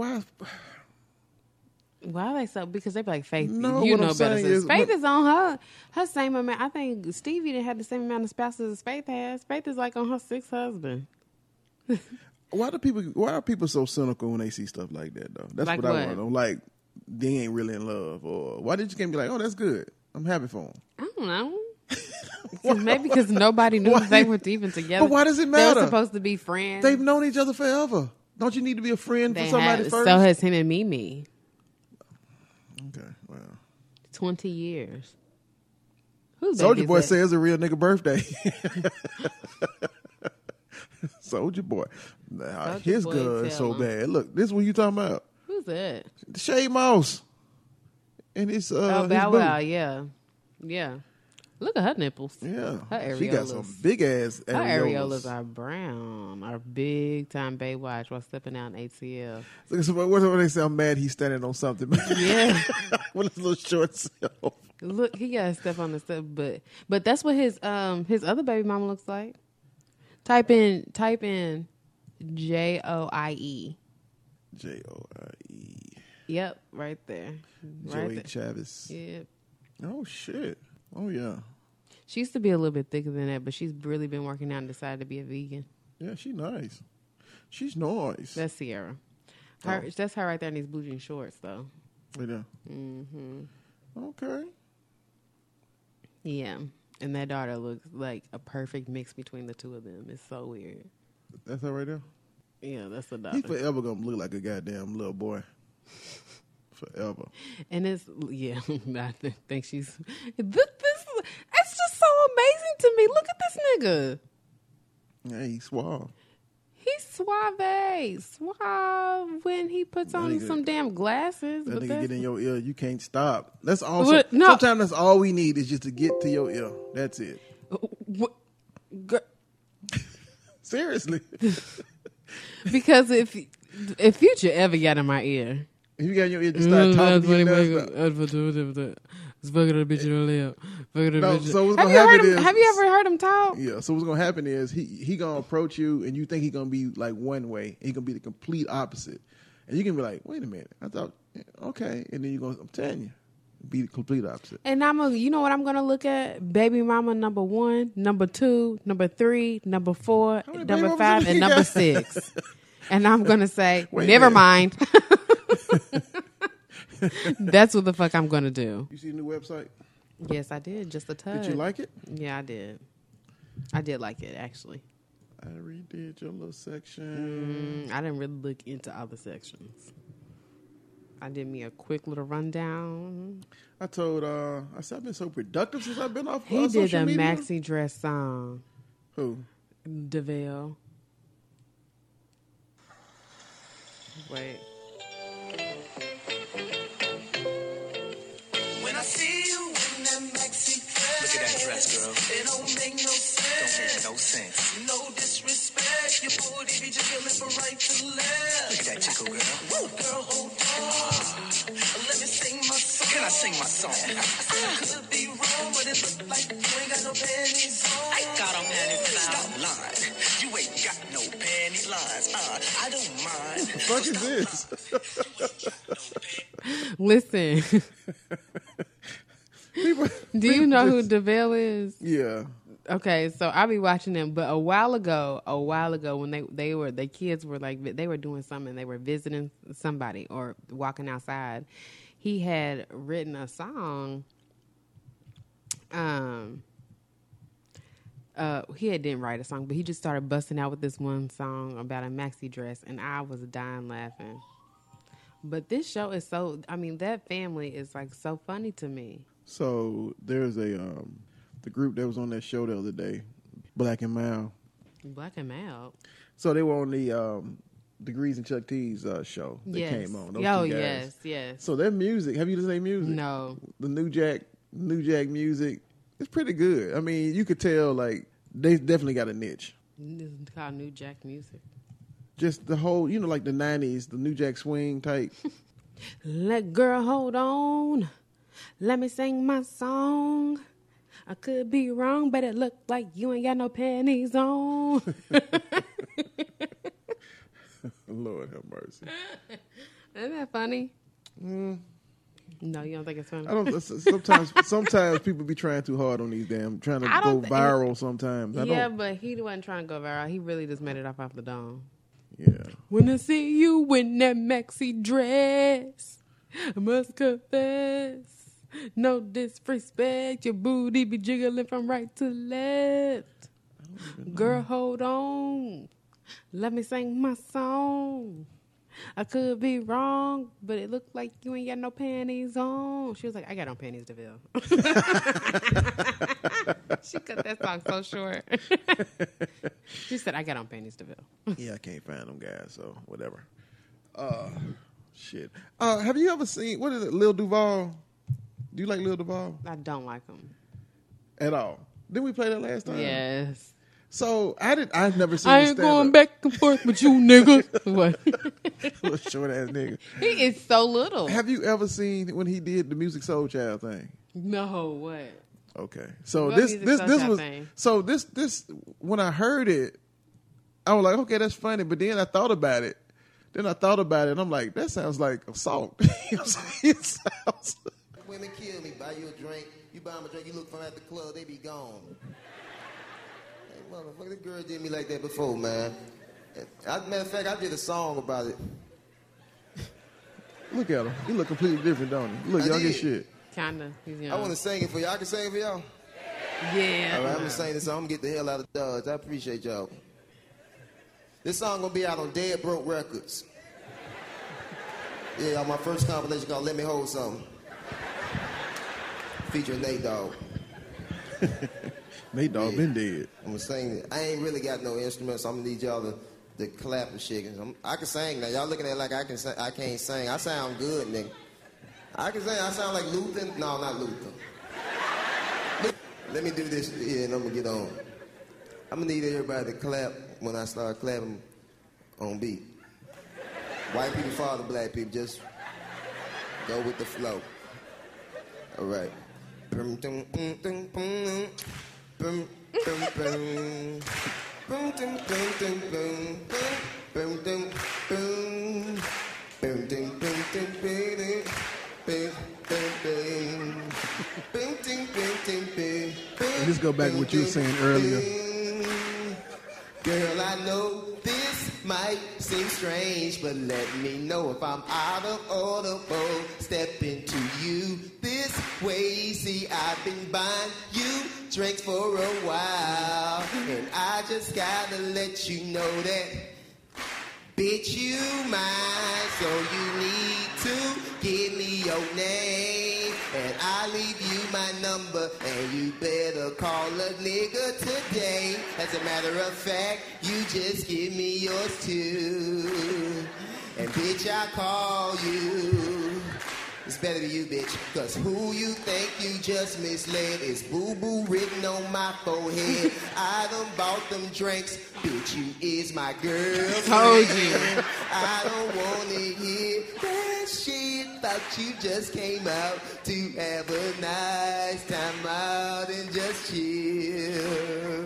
Why are they so? Because they be like Faith. No, you what know I'm better. saying is, Faith is on her same amount. I think Stevie didn't have the same amount of spouses as Faith has. Faith is like on her sixth husband. Why are people so cynical when they see stuff like that though? That's like what I want to know. Like they ain't really in love, or why did you can't be like, oh, that's good. I'm happy for them. I don't know. Maybe because nobody knew they were even together. But why does it matter? They were supposed to be friends. They've known each other forever. Don't you need to be a friend for somebody first? So has him and Mimi. Okay, well. 20 years. Who's Soulja Boy says a real nigga birthday. Soulja Boy. Nah, his gun is so bad. Look, this is what you talking about. Who's that? Shade Moss. And it's Bow Wow, yeah. Yeah. Look at her nipples. Yeah. Her areolas. She got some big ass areolas. Her areolas are brown. Are big time Baywatch while stepping out in ATL. Look, what they say, I'm mad he's standing on something. Yeah. With his little short self. Look, he got to step on the step, but that's what his other baby mama looks like. Type in Joie. Joie. Yep, right there. Joey Chavis. Yep. Oh shit. Oh yeah. She used to be a little bit thicker than that, but she's really been working out and decided to be a vegan. Yeah, she's nice. She's nice. That's Sierra. That's her right there in these blue jean shorts, though. Right there. Mm-hmm. Okay. Yeah. And that daughter looks like a perfect mix between the two of them. It's so weird. That's her right there? Yeah, that's the daughter. He forever gonna look like a goddamn little boy. Forever. And I think she's... It's just so amazing to me. Look at this nigga. Yeah, he's suave. He's suave when he puts on some damn glasses. That but nigga get in your ear, you can't stop. That's all. What? No. Sometimes that's all we need is just to get to your ear. That's it. What? Seriously. Because if Future ever got in my ear, if you got in your ear, just start talking to you. So what's gonna happen is, have you ever heard him talk? Yeah. So what's gonna happen is he gonna approach you, and you think he gonna be like one way. He gonna be the complete opposite, and you can be like, "Wait a minute, I thought okay," and then I'm telling you, be the complete opposite. And you know what I'm gonna look at? Baby mama number 1, number 2, number 3, number 4, number 5, and number 6. And I'm gonna say, never mind. That's what the fuck I'm gonna do. You see the new website? Yes, I did. Just a touch. Did you like it? Yeah, I did. I did like it, actually. I redid your little section. I didn't really look into other sections. I did me a quick little rundown. I told, I said I've been so productive since I've been off He did social the media. maxi dress song. Who? DeVille. Wait. When I see you in that maxi dress, look at that dress, girl. It don't make no sense. Don't make no sense. No disrespect. Your booty be jiggling from right to left. Look at that tickle, girl. Woo, girl, hold on. Let me sing my song. Can I sing my song? I could be wrong, but it look like you ain't got no panties on. I got on panties on. Stop lying. You ain't got no panty lines. I don't mind. What the fuck is this? Listen. Do you know who DeVille is? Yeah. Okay, so I be watching them, but a while ago, when the kids were like, they were doing something, they were visiting somebody or walking outside. He had written a song. He didn't write a song, but he just started busting out with this one song about a maxi dress, and I was dying laughing. But this show is that family is like so funny to me. So there's the group that was on that show the other day, Black and Mild. Black and Mild. So they were on the Degrees and Chuck T's show. They came on. Those two guys. yes. So their music, have you listened to their music? No. The New Jack music, it's pretty good. I mean, you could tell like they definitely got a niche. It's called New Jack music. Just the whole, like the 90s, the New Jack swing type. Let girl hold on. Let me sing my song. I could be wrong, but it looked like you ain't got no panties on. Lord have mercy. Isn't that funny? No, you don't think it's funny? I don't. Sometimes people be trying too hard on these trying to go viral. Sometimes, but he wasn't trying to go viral. He really just made it off the dome. Yeah. When I see you in that maxi dress, I must confess, no disrespect, your booty be jiggling from right to left. Girl, hold on. Let me sing my song. I could be wrong, but it looked like you ain't got no panties on. She was like, I got on panties, DeVille. She cut that song so short. She said, I got on panties, DeVille. Yeah, I can't find them guys, so whatever. Shit. Have you ever seen, what is it, Lil Duval? Do you like Lil Duval? I don't like him. At all. Didn't we play that last time? Yes. So I've never seen. I ain't going back and forth with you, nigga. What? Little short ass nigga. He is so little. Have you ever seen when he did the Music Soul Child thing? No, what? Okay, so What this Music Soul was Child thing? so this when I heard it, I was like, okay, that's funny. But then I thought about it. And I'm like, that sounds like assault. You know what I'm saying? It sounds. Women kill me. Buy you a drink. You buy them a drink. You look for them at the club. They be gone. Motherfucker, this girl did me like that before, man. Matter of fact, I did a song about it. Look at him. He look completely different, don't he? Look, young as shit. Kinda. He's young. I want to sing it for y'all. I can sing it for y'all. Yeah. All right, I'm gonna sing this song. I'm gonna get the hell out of Dodge. I appreciate y'all. This song gonna be out on Dead Broke Records. Yeah, on my first compilation called Let Me Hold Something. Featuring Nate Dogg. Nate Dogg been dead. I'm gonna sing it. I ain't really got no instruments, so I'm gonna need y'all to clap and shit. I can sing now. Y'all looking at it like I can sing. I can't sing. I sound good, nigga. I can sing. I sound like Luther. No, not Luther. Let me do this here and I'm gonna get on. I'm gonna need everybody to clap when I start clapping on beat. White people follow black people, just go with the flow. All right. Let's go back to what you were saying earlier. Girl, I know this might seem strange, but let me know if I'm out of order for stepping to you this way. See, I've been buying you drinks for a while, and I just gotta let you know that, bitch, you mine, so you need to give me your name, and I'll leave you my number, and you better call a nigga today. As a matter of fact, you just give me yours too, and bitch, I call you. It's better than you, bitch, cause who you think you just misled is boo-boo written on my forehead. I done bought them drinks, bitch, you is my girl. Told you. I don't wanna hear that shit. Thought you just came out to have a nice time out and just chill.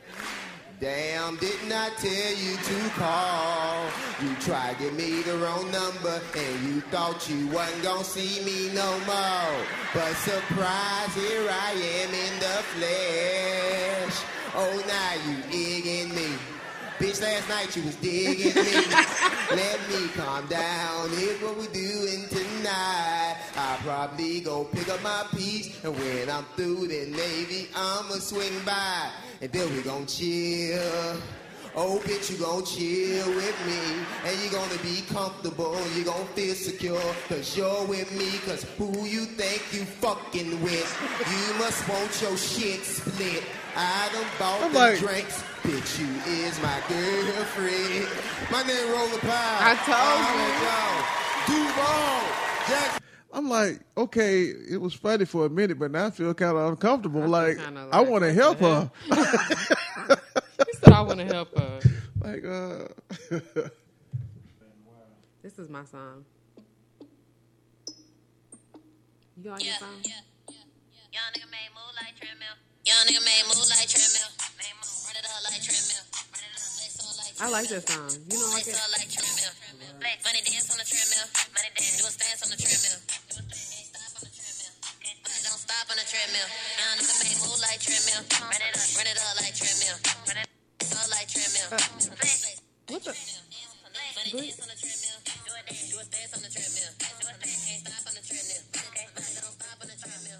Damn, didn't I tell you to call? You tried to give me the wrong number, and you thought you wasn't gonna see me no more. But surprise, here I am in the flesh. Oh, now you digging me. Bitch, last night you was digging me. Let me calm down, here's what we doing tonight. I'll probably go pick up my piece, and when I'm through, then maybe I'ma swing by, and then we gon' chill. Oh, bitch, you gon' chill with me, and you gonna be comfortable, you gon' feel secure, cause you're with me, cause who you think you fucking with? You must want your shit split. I done bought the drinks, bitch, you is my girlfriend. My name Roller Pie. I told you. Duval Jackson. I'm like, okay, it was funny for a minute, but now I feel kind of uncomfortable. Like, I want to help her. You said I want to help her. Like, This is my song. You like your song? Young nigga made move like treadmill. Young nigga made move like treadmill. Run it up like treadmill. I like that song. You don't like it? Like treadmill. Money dance on the treadmill. Money dance. Do a stance on the treadmill. Don't stop on the treadmill. Young nigga made move like treadmill. Run it up like treadmill. Run it up like treadmill. What the? Money dance on the treadmill. Do a stance on the treadmill. Can't stop on the treadmill. Don't stop on the treadmill.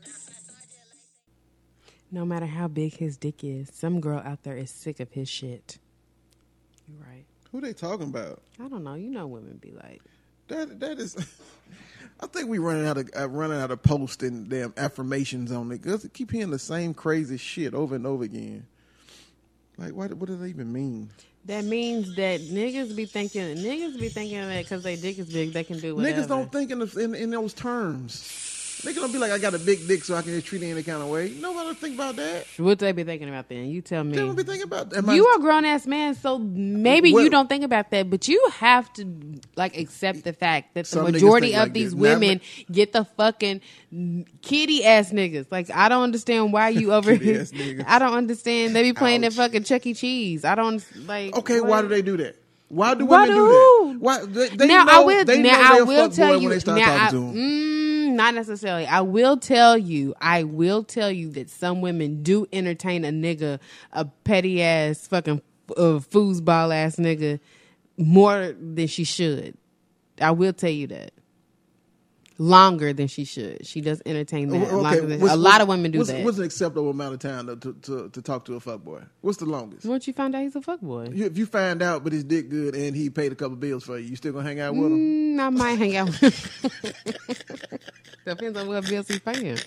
No matter how big his dick is, some girl out there is sick of his shit. You're right. Who they talking about? I don't know. You know women be like. That is... I think we running out of posting damn affirmations on it. Cause keep hearing the same crazy shit over and over again. Like, what does that even mean? That means that niggas be thinking that because they dick is big, they can do whatever. Niggas don't think in those terms. Niggas don't be like, I got a big dick so I can just treat it any kind of way. Nobody think about that. What they be thinking about then? You tell me. They don't be thinking about that. You are a grown ass man, so maybe you don't think about that, but you have to like accept the fact that the majority of these women get the fucking kitty ass niggas. Like, I don't understand why you over here. I don't understand. They be playing that fucking Chuck E. Cheese. I don't like. Okay, why do they do that? Why do women do that? Why they know I will tell you. When they start talking to them. Not necessarily. I will tell you that some women do entertain a nigga, a petty ass fucking foosball ass nigga, more than she should. I will tell you that. longer than she should. She does entertain that longer than a lot of women do that. What's an acceptable amount of time to talk to a fuckboy? What's the longest? Once you find out he's a fuckboy. If you find out, but his dick good and he paid a couple bills for you still gonna hang out with him? I might hang out with him. Depends on what bills he's paying.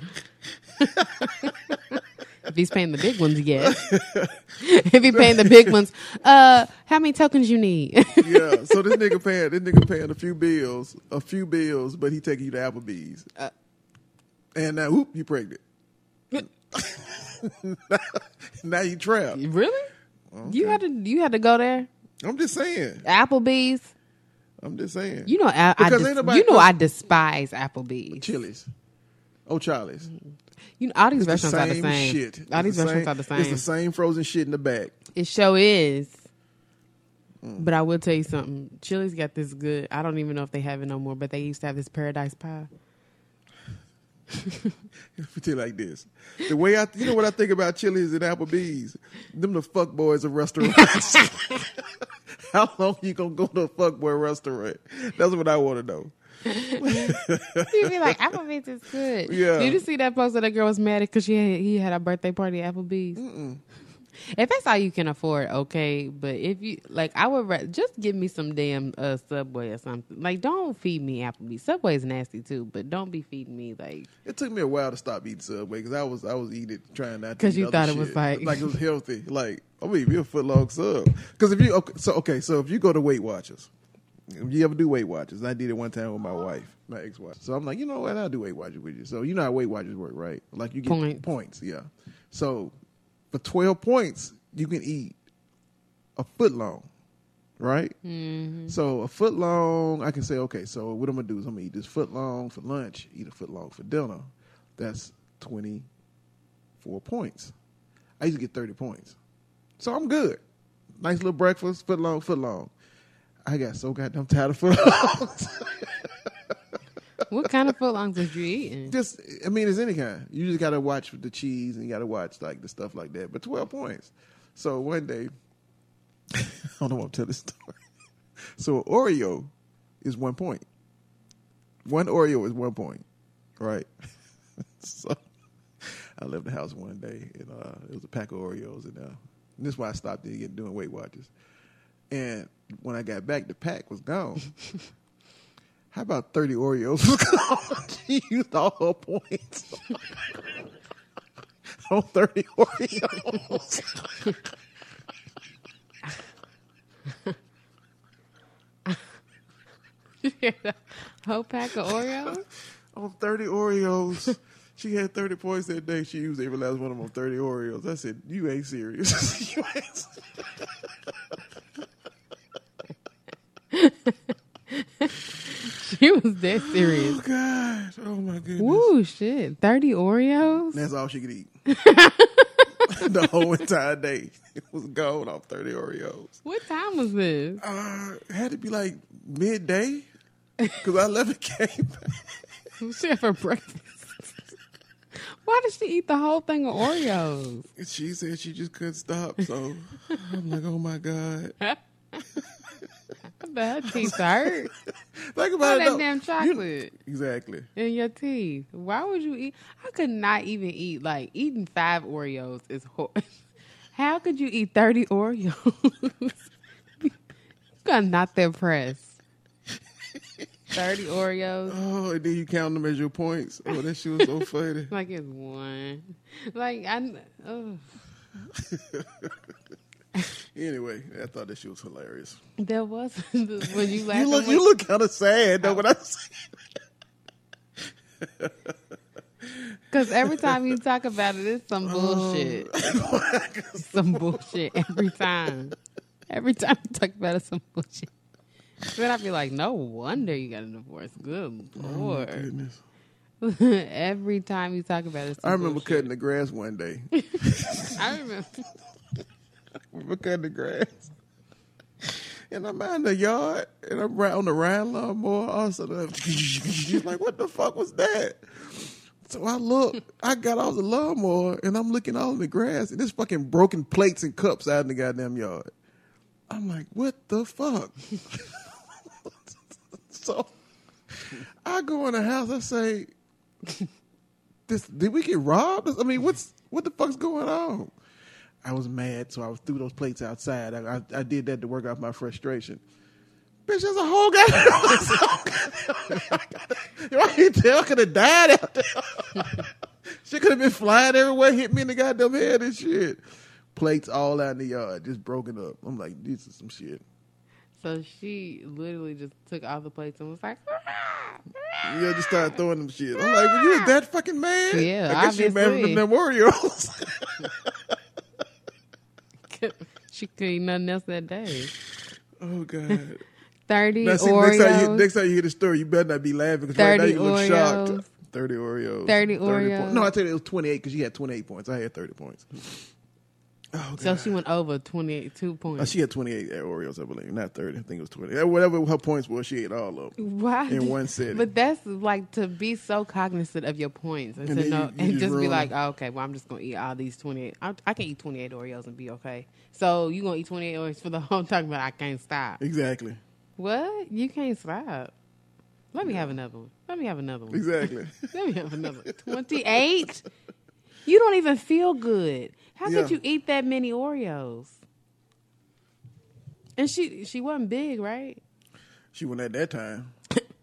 If he's paying the big ones, yes. If he's paying the big ones, how many tokens you need? Yeah. So this nigga paying a few bills, but he taking you to Applebee's. And now, whoop, you pregnant. Now you trapped. Really? Okay. You had to go there? I'm just saying. Applebee's? I'm just saying. You know, I despise Applebee's. Chili's. Oh, Charlie's. You know, all these restaurants are the same. Shit. All these restaurants are the same. It's the same frozen shit in the back. It sure is. But I will tell you something. Chili's got this good. I don't even know if they have it no more, but they used to have this paradise pie. Let me tell you like this. The way you know what I think about Chili's and Applebee's? Them the fuck boys of restaurants. How long you gonna go to a fuck boy restaurant? That's what I want to know. You be like, Applebee's is good. Yeah. Did you see that post that girl was mad because he had a birthday party at Applebee's? Mm-mm. If that's all you can afford, okay. But if you like, I would just give me some damn Subway or something. Like, don't feed me Applebee's. Subway is nasty too, but don't be feeding me like. It took me a while to stop eating Subway because I was eating it trying not to. Because you thought it was like it was healthy. Like, I mean, be a foot long sub. Because if you so if you go to Weight Watchers. If you ever do Weight Watchers, I did it one time with my wife, my ex-wife. So I'm like, you know what? I'll do Weight Watchers with you. So you know how Weight Watchers work, right? Like you get points, yeah. So for 12 points, you can eat a foot long, right? Mm-hmm. So a foot long, I can say, okay, so what I'm going to do is I'm going to eat this foot long for lunch, eat a foot long for dinner. That's 24 points. I used to get 30 points. So I'm good. Nice little breakfast, foot long. I got so goddamn tired of footlongs. What kind of footlongs was you eating? It's any kind. You just got to watch the cheese and you got to watch like the stuff like that. But 12 points. So one day, I don't want to tell this story. So Oreo is 1 point. One Oreo is 1 point, right? So I left the house one day and it was a pack of Oreos and this is why I stopped doing Weight Watchers. And when I got back, the pack was gone. How about 30 Oreos was gone? She used all her points on 30 Oreos. Whole pack of Oreos? On 30 Oreos. She had 30 points that day. She used every last one of them on 30 Oreos. I said, you ain't serious. You ain't serious. She was dead serious. Oh, God. Oh, my goodness. Woo, shit. 30 Oreos? That's all she could eat. The whole entire day. It was gone off 30 Oreos. What time was this? It had to be like midday because I left and came back. She had for breakfast. Why did she eat the whole thing of Oreos? She said she just couldn't stop. So I'm like, oh, my God. Her teeth hurt. Think about that damn chocolate. Exactly. In your teeth. Why would you eat? I could not even eat. Like, eating 5 Oreos is horrible. How could you eat 30 Oreos? You got not that pressed. 30 Oreos. Oh, and then you count them as your points. Oh, that shit was so funny. Like it's one. Like, Anyway, I thought that shit was hilarious. There was when you laughed. You look kind of sad though when I say. Because every time you talk about it, it's some bullshit. Some bullshit every time. Every time you talk about it, some bullshit. Then I'd be like, no wonder you got a divorce. Good Lord. Oh, my goodness. Every time you talk about it, I remember cutting the grass one day. I remember cutting the grass. And I'm out in the yard, and I'm right on the Ryan lawnmower. All of a sudden, she's like, what the fuck was that? So I got off the lawnmower, and I'm looking all in the grass, and there's fucking broken plates and cups out in the goddamn yard. I'm like, what the fuck? So I I go in the house, I say, did we get robbed? I mean, what the fuck's going on? I was mad, so I threw those plates outside. I did that to work off my frustration. Bitch, there's a whole goddamn. I can tell I could have died out there. She could have been flying everywhere, hit me in the goddamn head and shit. Plates all out in the yard, just broken up. I'm like, this is some shit. So she literally just took all the plates and was like, yeah, just started throwing them shit. I'm like, well, you was that fucking mad? Yeah, I guess you mad at them Oreos. She couldn't eat nothing else that day. Oh, God. 30 now, see, Oreos. Next time you hear the story, you better not be laughing because right now you look Oreos. shocked. 30 Oreos. 30 Oreos. No, I tell you it was 28 because you had 28 points. I had 30 points. Oh, God. So she went over 2 points. She had 28 Oreos, I believe, not 30. I think it was 20. Whatever her points were, she ate all of them. Why? In one setting. But that's like to be so cognizant of your points and to know and just be like, oh, okay, well, I'm just gonna eat all these 28. I can eat 28 Oreos and be okay. So you gonna eat 28 Oreos for the whole time, but I can't stop. Exactly. What? You can't stop. Let me have another one. Exactly. Let me have another one. 28? You don't even feel good. How could you eat that many Oreos? And she wasn't big, right? She wasn't at that time.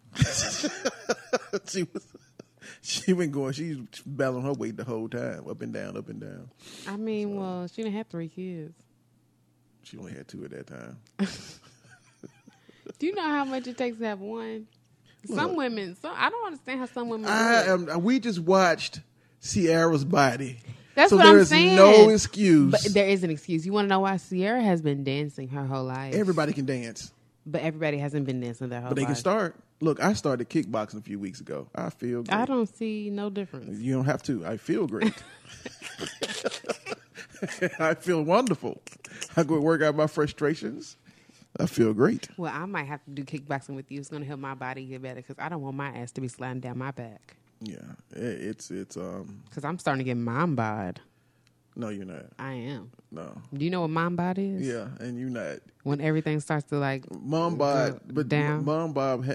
She been going. She's battling her weight the whole time, up and down, up and down. I mean, well, she didn't have 3 kids. She only had 2 at that time. Do you know how much it takes to have one? Some women. I don't understand how some women. We just watched Ciara's body. That's so what I'm there saying. is no excuse. But there is an excuse. You want to know why? Ciara has been dancing her whole life. Everybody can dance. But everybody hasn't been dancing their whole life. But they can start. Look, I started kickboxing a few weeks ago. I feel great. I don't see no difference. You don't have to. I feel great. I feel wonderful. I go work out my frustrations. I feel great. Well, I might have to do kickboxing with you. It's going to help my body get better because I don't want my ass to be sliding down my back. Yeah, it's because I'm starting to get mom bod. No, you're not. I am. No. Do you know what mom bod is? Yeah, and you're not. When everything starts to like mom bod, but down. Mom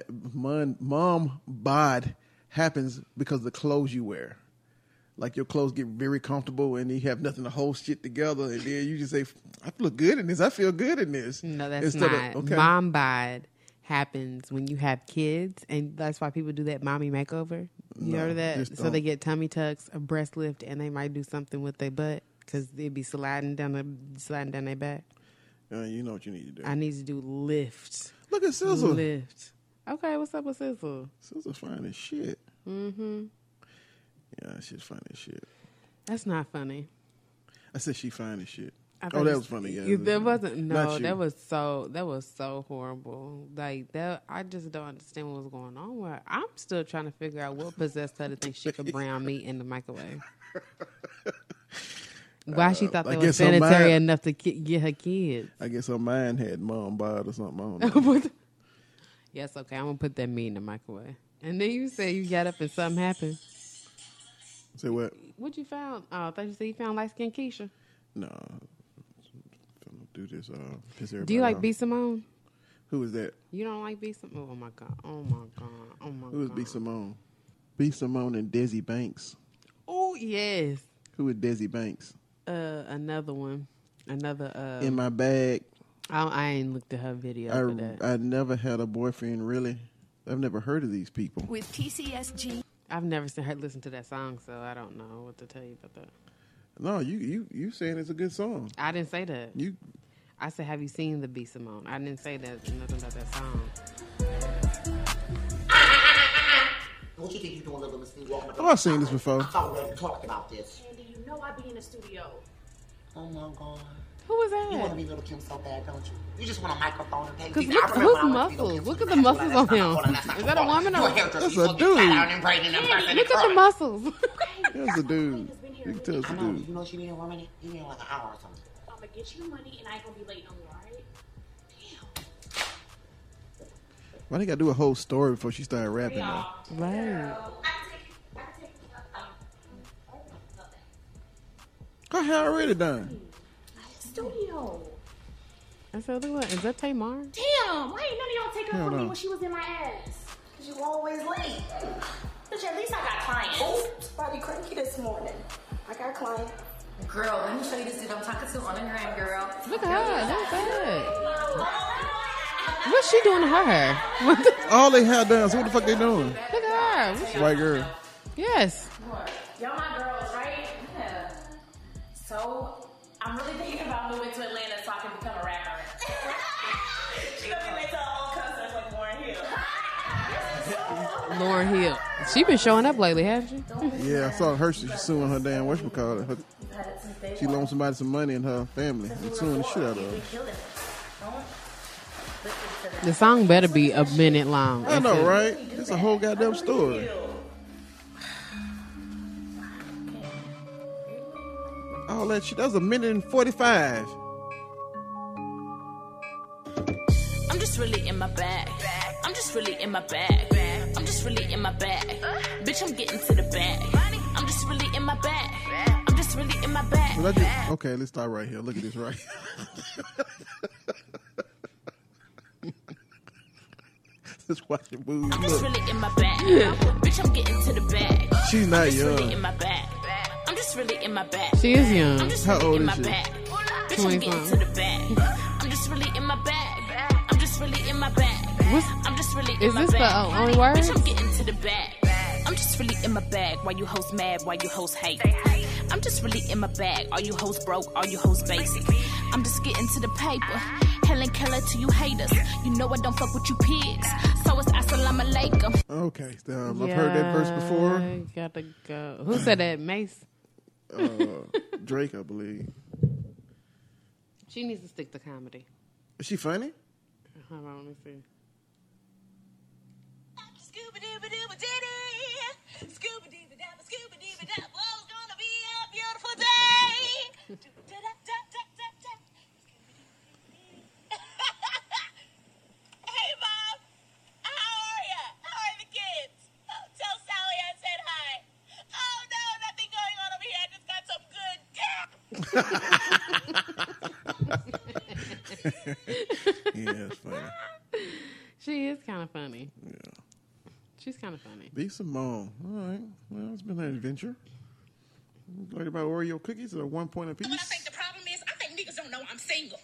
bod happens because of the clothes you wear. Like your clothes get very comfortable and you have nothing to hold shit together, and then you just say, "I look good in this. I feel good in this." No, that's not. Okay. Mom bod happens when you have kids, and that's why people do that mommy makeover. You heard of that? So they get tummy tucks, a breast lift, and they might do something with their butt because they'd be sliding down their back. You know what you need to do. I need to do lift. Look at SZA. Lift. Okay, what's up with SZA? SZA fine as shit. Mm-hmm. Yeah, she's fine as shit. That's not funny. I said she fine as shit. Oh, that was funny. Yeah, that wasn't. No, that was so horrible. Like that, I just don't understand what was going on with her. I'm still trying to figure out what possessed her to think she could brown meat in the microwave. Why she thought that was sanitary enough to get her kids. I guess her mind had mom bod or something. I don't know. Yes, okay. I'm gonna put that meat in the microwave. And then you say you got up and something happened. Say what? What you found? Oh, I thought you said you found light skinned Keisha. No. Do this. Do you like B. Simone? Who is that? You don't like B. Simone? Oh my god! Oh my god! Oh my god! Who is B. Simone? B. Simone and Desi Banks. Oh yes. Who is Desi Banks? Another one. Another. In My Bag. I ain't looked at her video for that. I never had a boyfriend. Really, I've never heard of these people. With TCSG. I've never seen her listen to that song, so I don't know what to tell you about that. No, you saying it's a good song. I didn't say that. I said, have you seen the B. Simone? I didn't say that nothing about that song. What you think you doing, little Miss Steve, walking up? Oh, I've seen this before. I thought we already talked about this. Andy, you know I be in the studio. Oh my god. Who was that? You want to be Little Kim so bad, don't you? You just want a microphone and take. Because who's muscles? Look at the muscles on him. Is that a woman or? That's a dude. Look at the muscles. That's a dude. You can tell it's a dude. You know she needed 1 minute? You need like an hour or something. I'm going to get you money and I ain't going to be late no more, alright? Damn. Why they got to do a whole story before she started rapping though? Right. Her hair already done. Studio. I said, look, is that Tamar? Damn, why ain't none of y'all take her from me when she was in my ass? Because you always late. this morning. I got a client. Girl, let me show you this dude I'm talking to on the gram, girl. Look at her. Look at that. What's she doing to her hair? What the? All they hair done. So what the fuck they doing? Look at her. What's White girl. Yes. Y'all my girls, right? Yeah. So, I'm really thinking about moving to Atlanta so I can become a rapper. She gonna be late to all concerts like Lauryn Hill. Lauryn Hill. She been showing up lately, hasn't she? Yeah, I saw her. She's suing her damn whatchamacallit. She loaned somebody some money in her family. They're suing the shit out of her. The song better be a minute long. I know, right? It's a whole goddamn story. All that shit. That was 1:45. I'm just really in my bag. I'm just really in my bag. I'm just really in my bag. Bitch, I'm getting to the bag. I'm just really in my bag. I'm just really in my bag. Okay, let's start right here. Look at this right here. Let's watch it move. I'm just really in my bag. Bitch, I'm getting to the bag. She's not I'm just young. really in my bag. I'm just really in my bag. She is young. I'm just How really old in is my she? bag. Bitch, I'm getting to the bag. I'm just really in my bag. I'm just really in my bag. I'm just really in Is my this bag. the only word? Bitch, I'm getting to the bag. I'm just really in my bag. Why you hoes mad? Why you hoes hate? I'm just really in my bag. Are you hoes broke? Are you hoes basic? I'm just getting to the paper. Helen Keller to you haters. You know I don't fuck with you pigs. So it's assalamu alaikum. Okay, I've heard that verse before. Gotta go. Who said that? Mace? Drake, I believe. She needs to stick to comedy. Is she funny? Hold on, let me see. Scooby-Dooby-Dooby-Doo. Who's gonna be a beautiful day? Hey, Mom. How are ya? How are the kids? Oh, tell Sally I said hi. Oh, no, nothing going on over here. I just got some good Yeah, it's funny. She is kind of funny. Yeah. She's kind of funny. Be Simone. All right. Well, it's been an adventure. Worried about Oreo cookies at 1 point apiece? What I think the problem is, I think niggas don't know I'm single.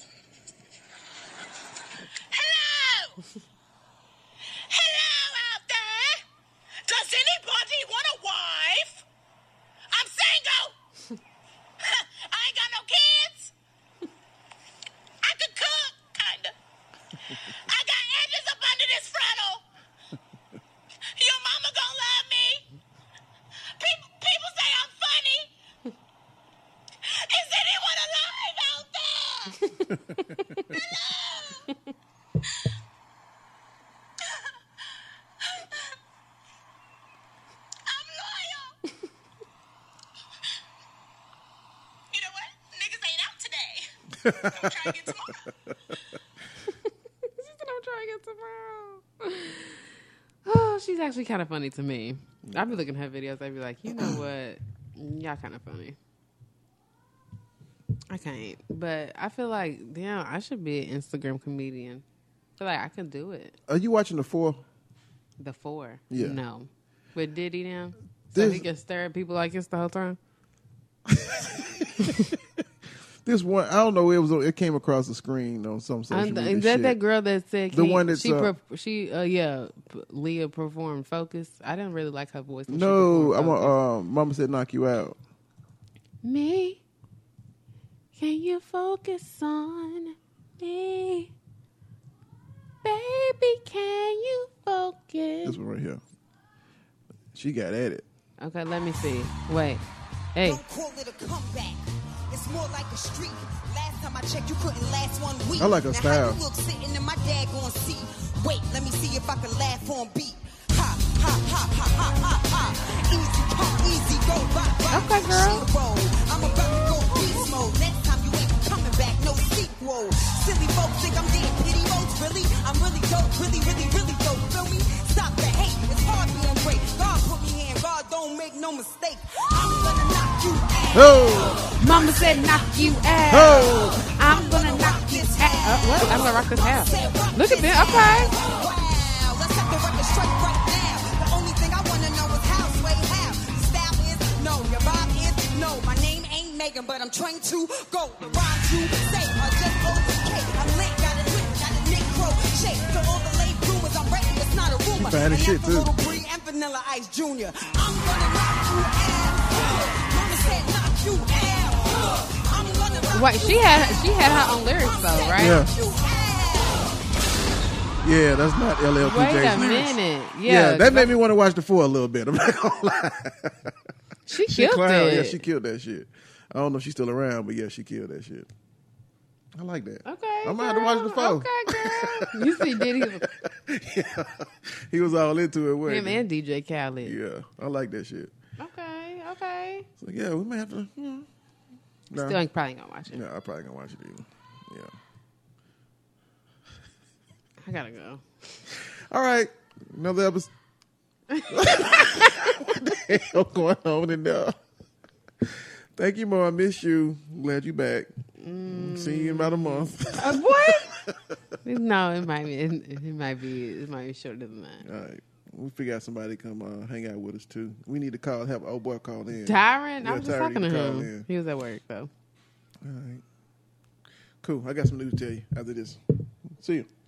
Hello! Hello out there! Does anybody want a wife? I'm single! I ain't got no kids. I could cook, kinda. I got edges up under this frontal. Your mama gonna love me. People say I'm funny. Is anyone alive out there? Hello? I'm loyal. You know what? Niggas ain't out today. I'm trying to get tomorrow. I'm trying to get tomorrow. Oh, she's actually kind of funny to me. I'd be looking at her videos. I'd be like, you know what? Y'all kind of funny. I can't. But I feel like, damn, I should be an Instagram comedian. I feel like I can do it. Are you watching The Four? The Four? Yeah. No. With Diddy now? So he can stare at people like this the whole time? This one, I don't know. It came across the screen on some social media. Is that shit. that girl that said the one that's Leah performed Focus? I didn't really like her voice. When No, I want. Mama said knock you out. Me? Can you focus on me? Baby, can you focus? This one right here. She got at it. Okay, let me see. Wait. Hey. Don't call it a comeback. It's more like a streak. Last time I checked, you couldn't last 1 week. I like her now style. How you look sitting in my daggone seat. Wait, let me see if I can laugh on beat. Ha, ha, ha, ha, ha, ha, ha. Easy come, easy go, rock, rock. Okay, girl. I'm about to go beast mode. Next time you ain't coming back, no sequel. Silly folks think I'm getting pity votes, really? I'm really dope, really, really, really dope. Feel me? Stop the hate. It's hard being great. God put me here, and God don't make no mistake. I'm gonna knock you out. Oh. Mama said knock you out. Oh. I'm gonna knock you out. What? I'm gonna rock this house. Look at this. Okay. Wow, let's set the record straight right now. The only thing I wanna know is how, sway how. The style is, no, your body bragging, but I'm trained to go. The rhymes you say are just ODK. I'm lit, got a Nick Crow shape. To all the late bloomers, I'm ready, it's not a rumor. Bad as shit, too. Little Bree and Vanilla Ice Jr. I'm gonna knock you out. Mama said knock you out. I'm gonna knock Wait, she had her own lyrics though, right? Yeah, that's not LL Cool J's Wait a lyrics. minute. Yeah, that made me want to watch the 4 a little bit. I'm not gonna lie. She killed it. Yeah, she killed that shit. I don't know if she's still around, but yeah, she killed that shit. I like that. Okay, I'm gonna have to watch the 4. Okay, girl. You see Diddy? Yeah, he was all into it. Wasn't Him he? and DJ Khaled. Yeah, I like that shit. Okay. So yeah, we may have to. Nah. Still ain't probably gonna watch it. Yeah, I probably gonna watch it either. Yeah. I gotta go. All right, another episode. What the hell going on in there? Thank you, Mo. I miss you. Glad you back. See you in about a month. What? No, it might be shorter than that. All right. We'll figure out somebody to come hang out with us too. We need to have old boy call in. Tyron? Yeah, I was just Tyron talking to need call him. in. He was at work though. All right. Cool. I got some news to tell you after this. See you.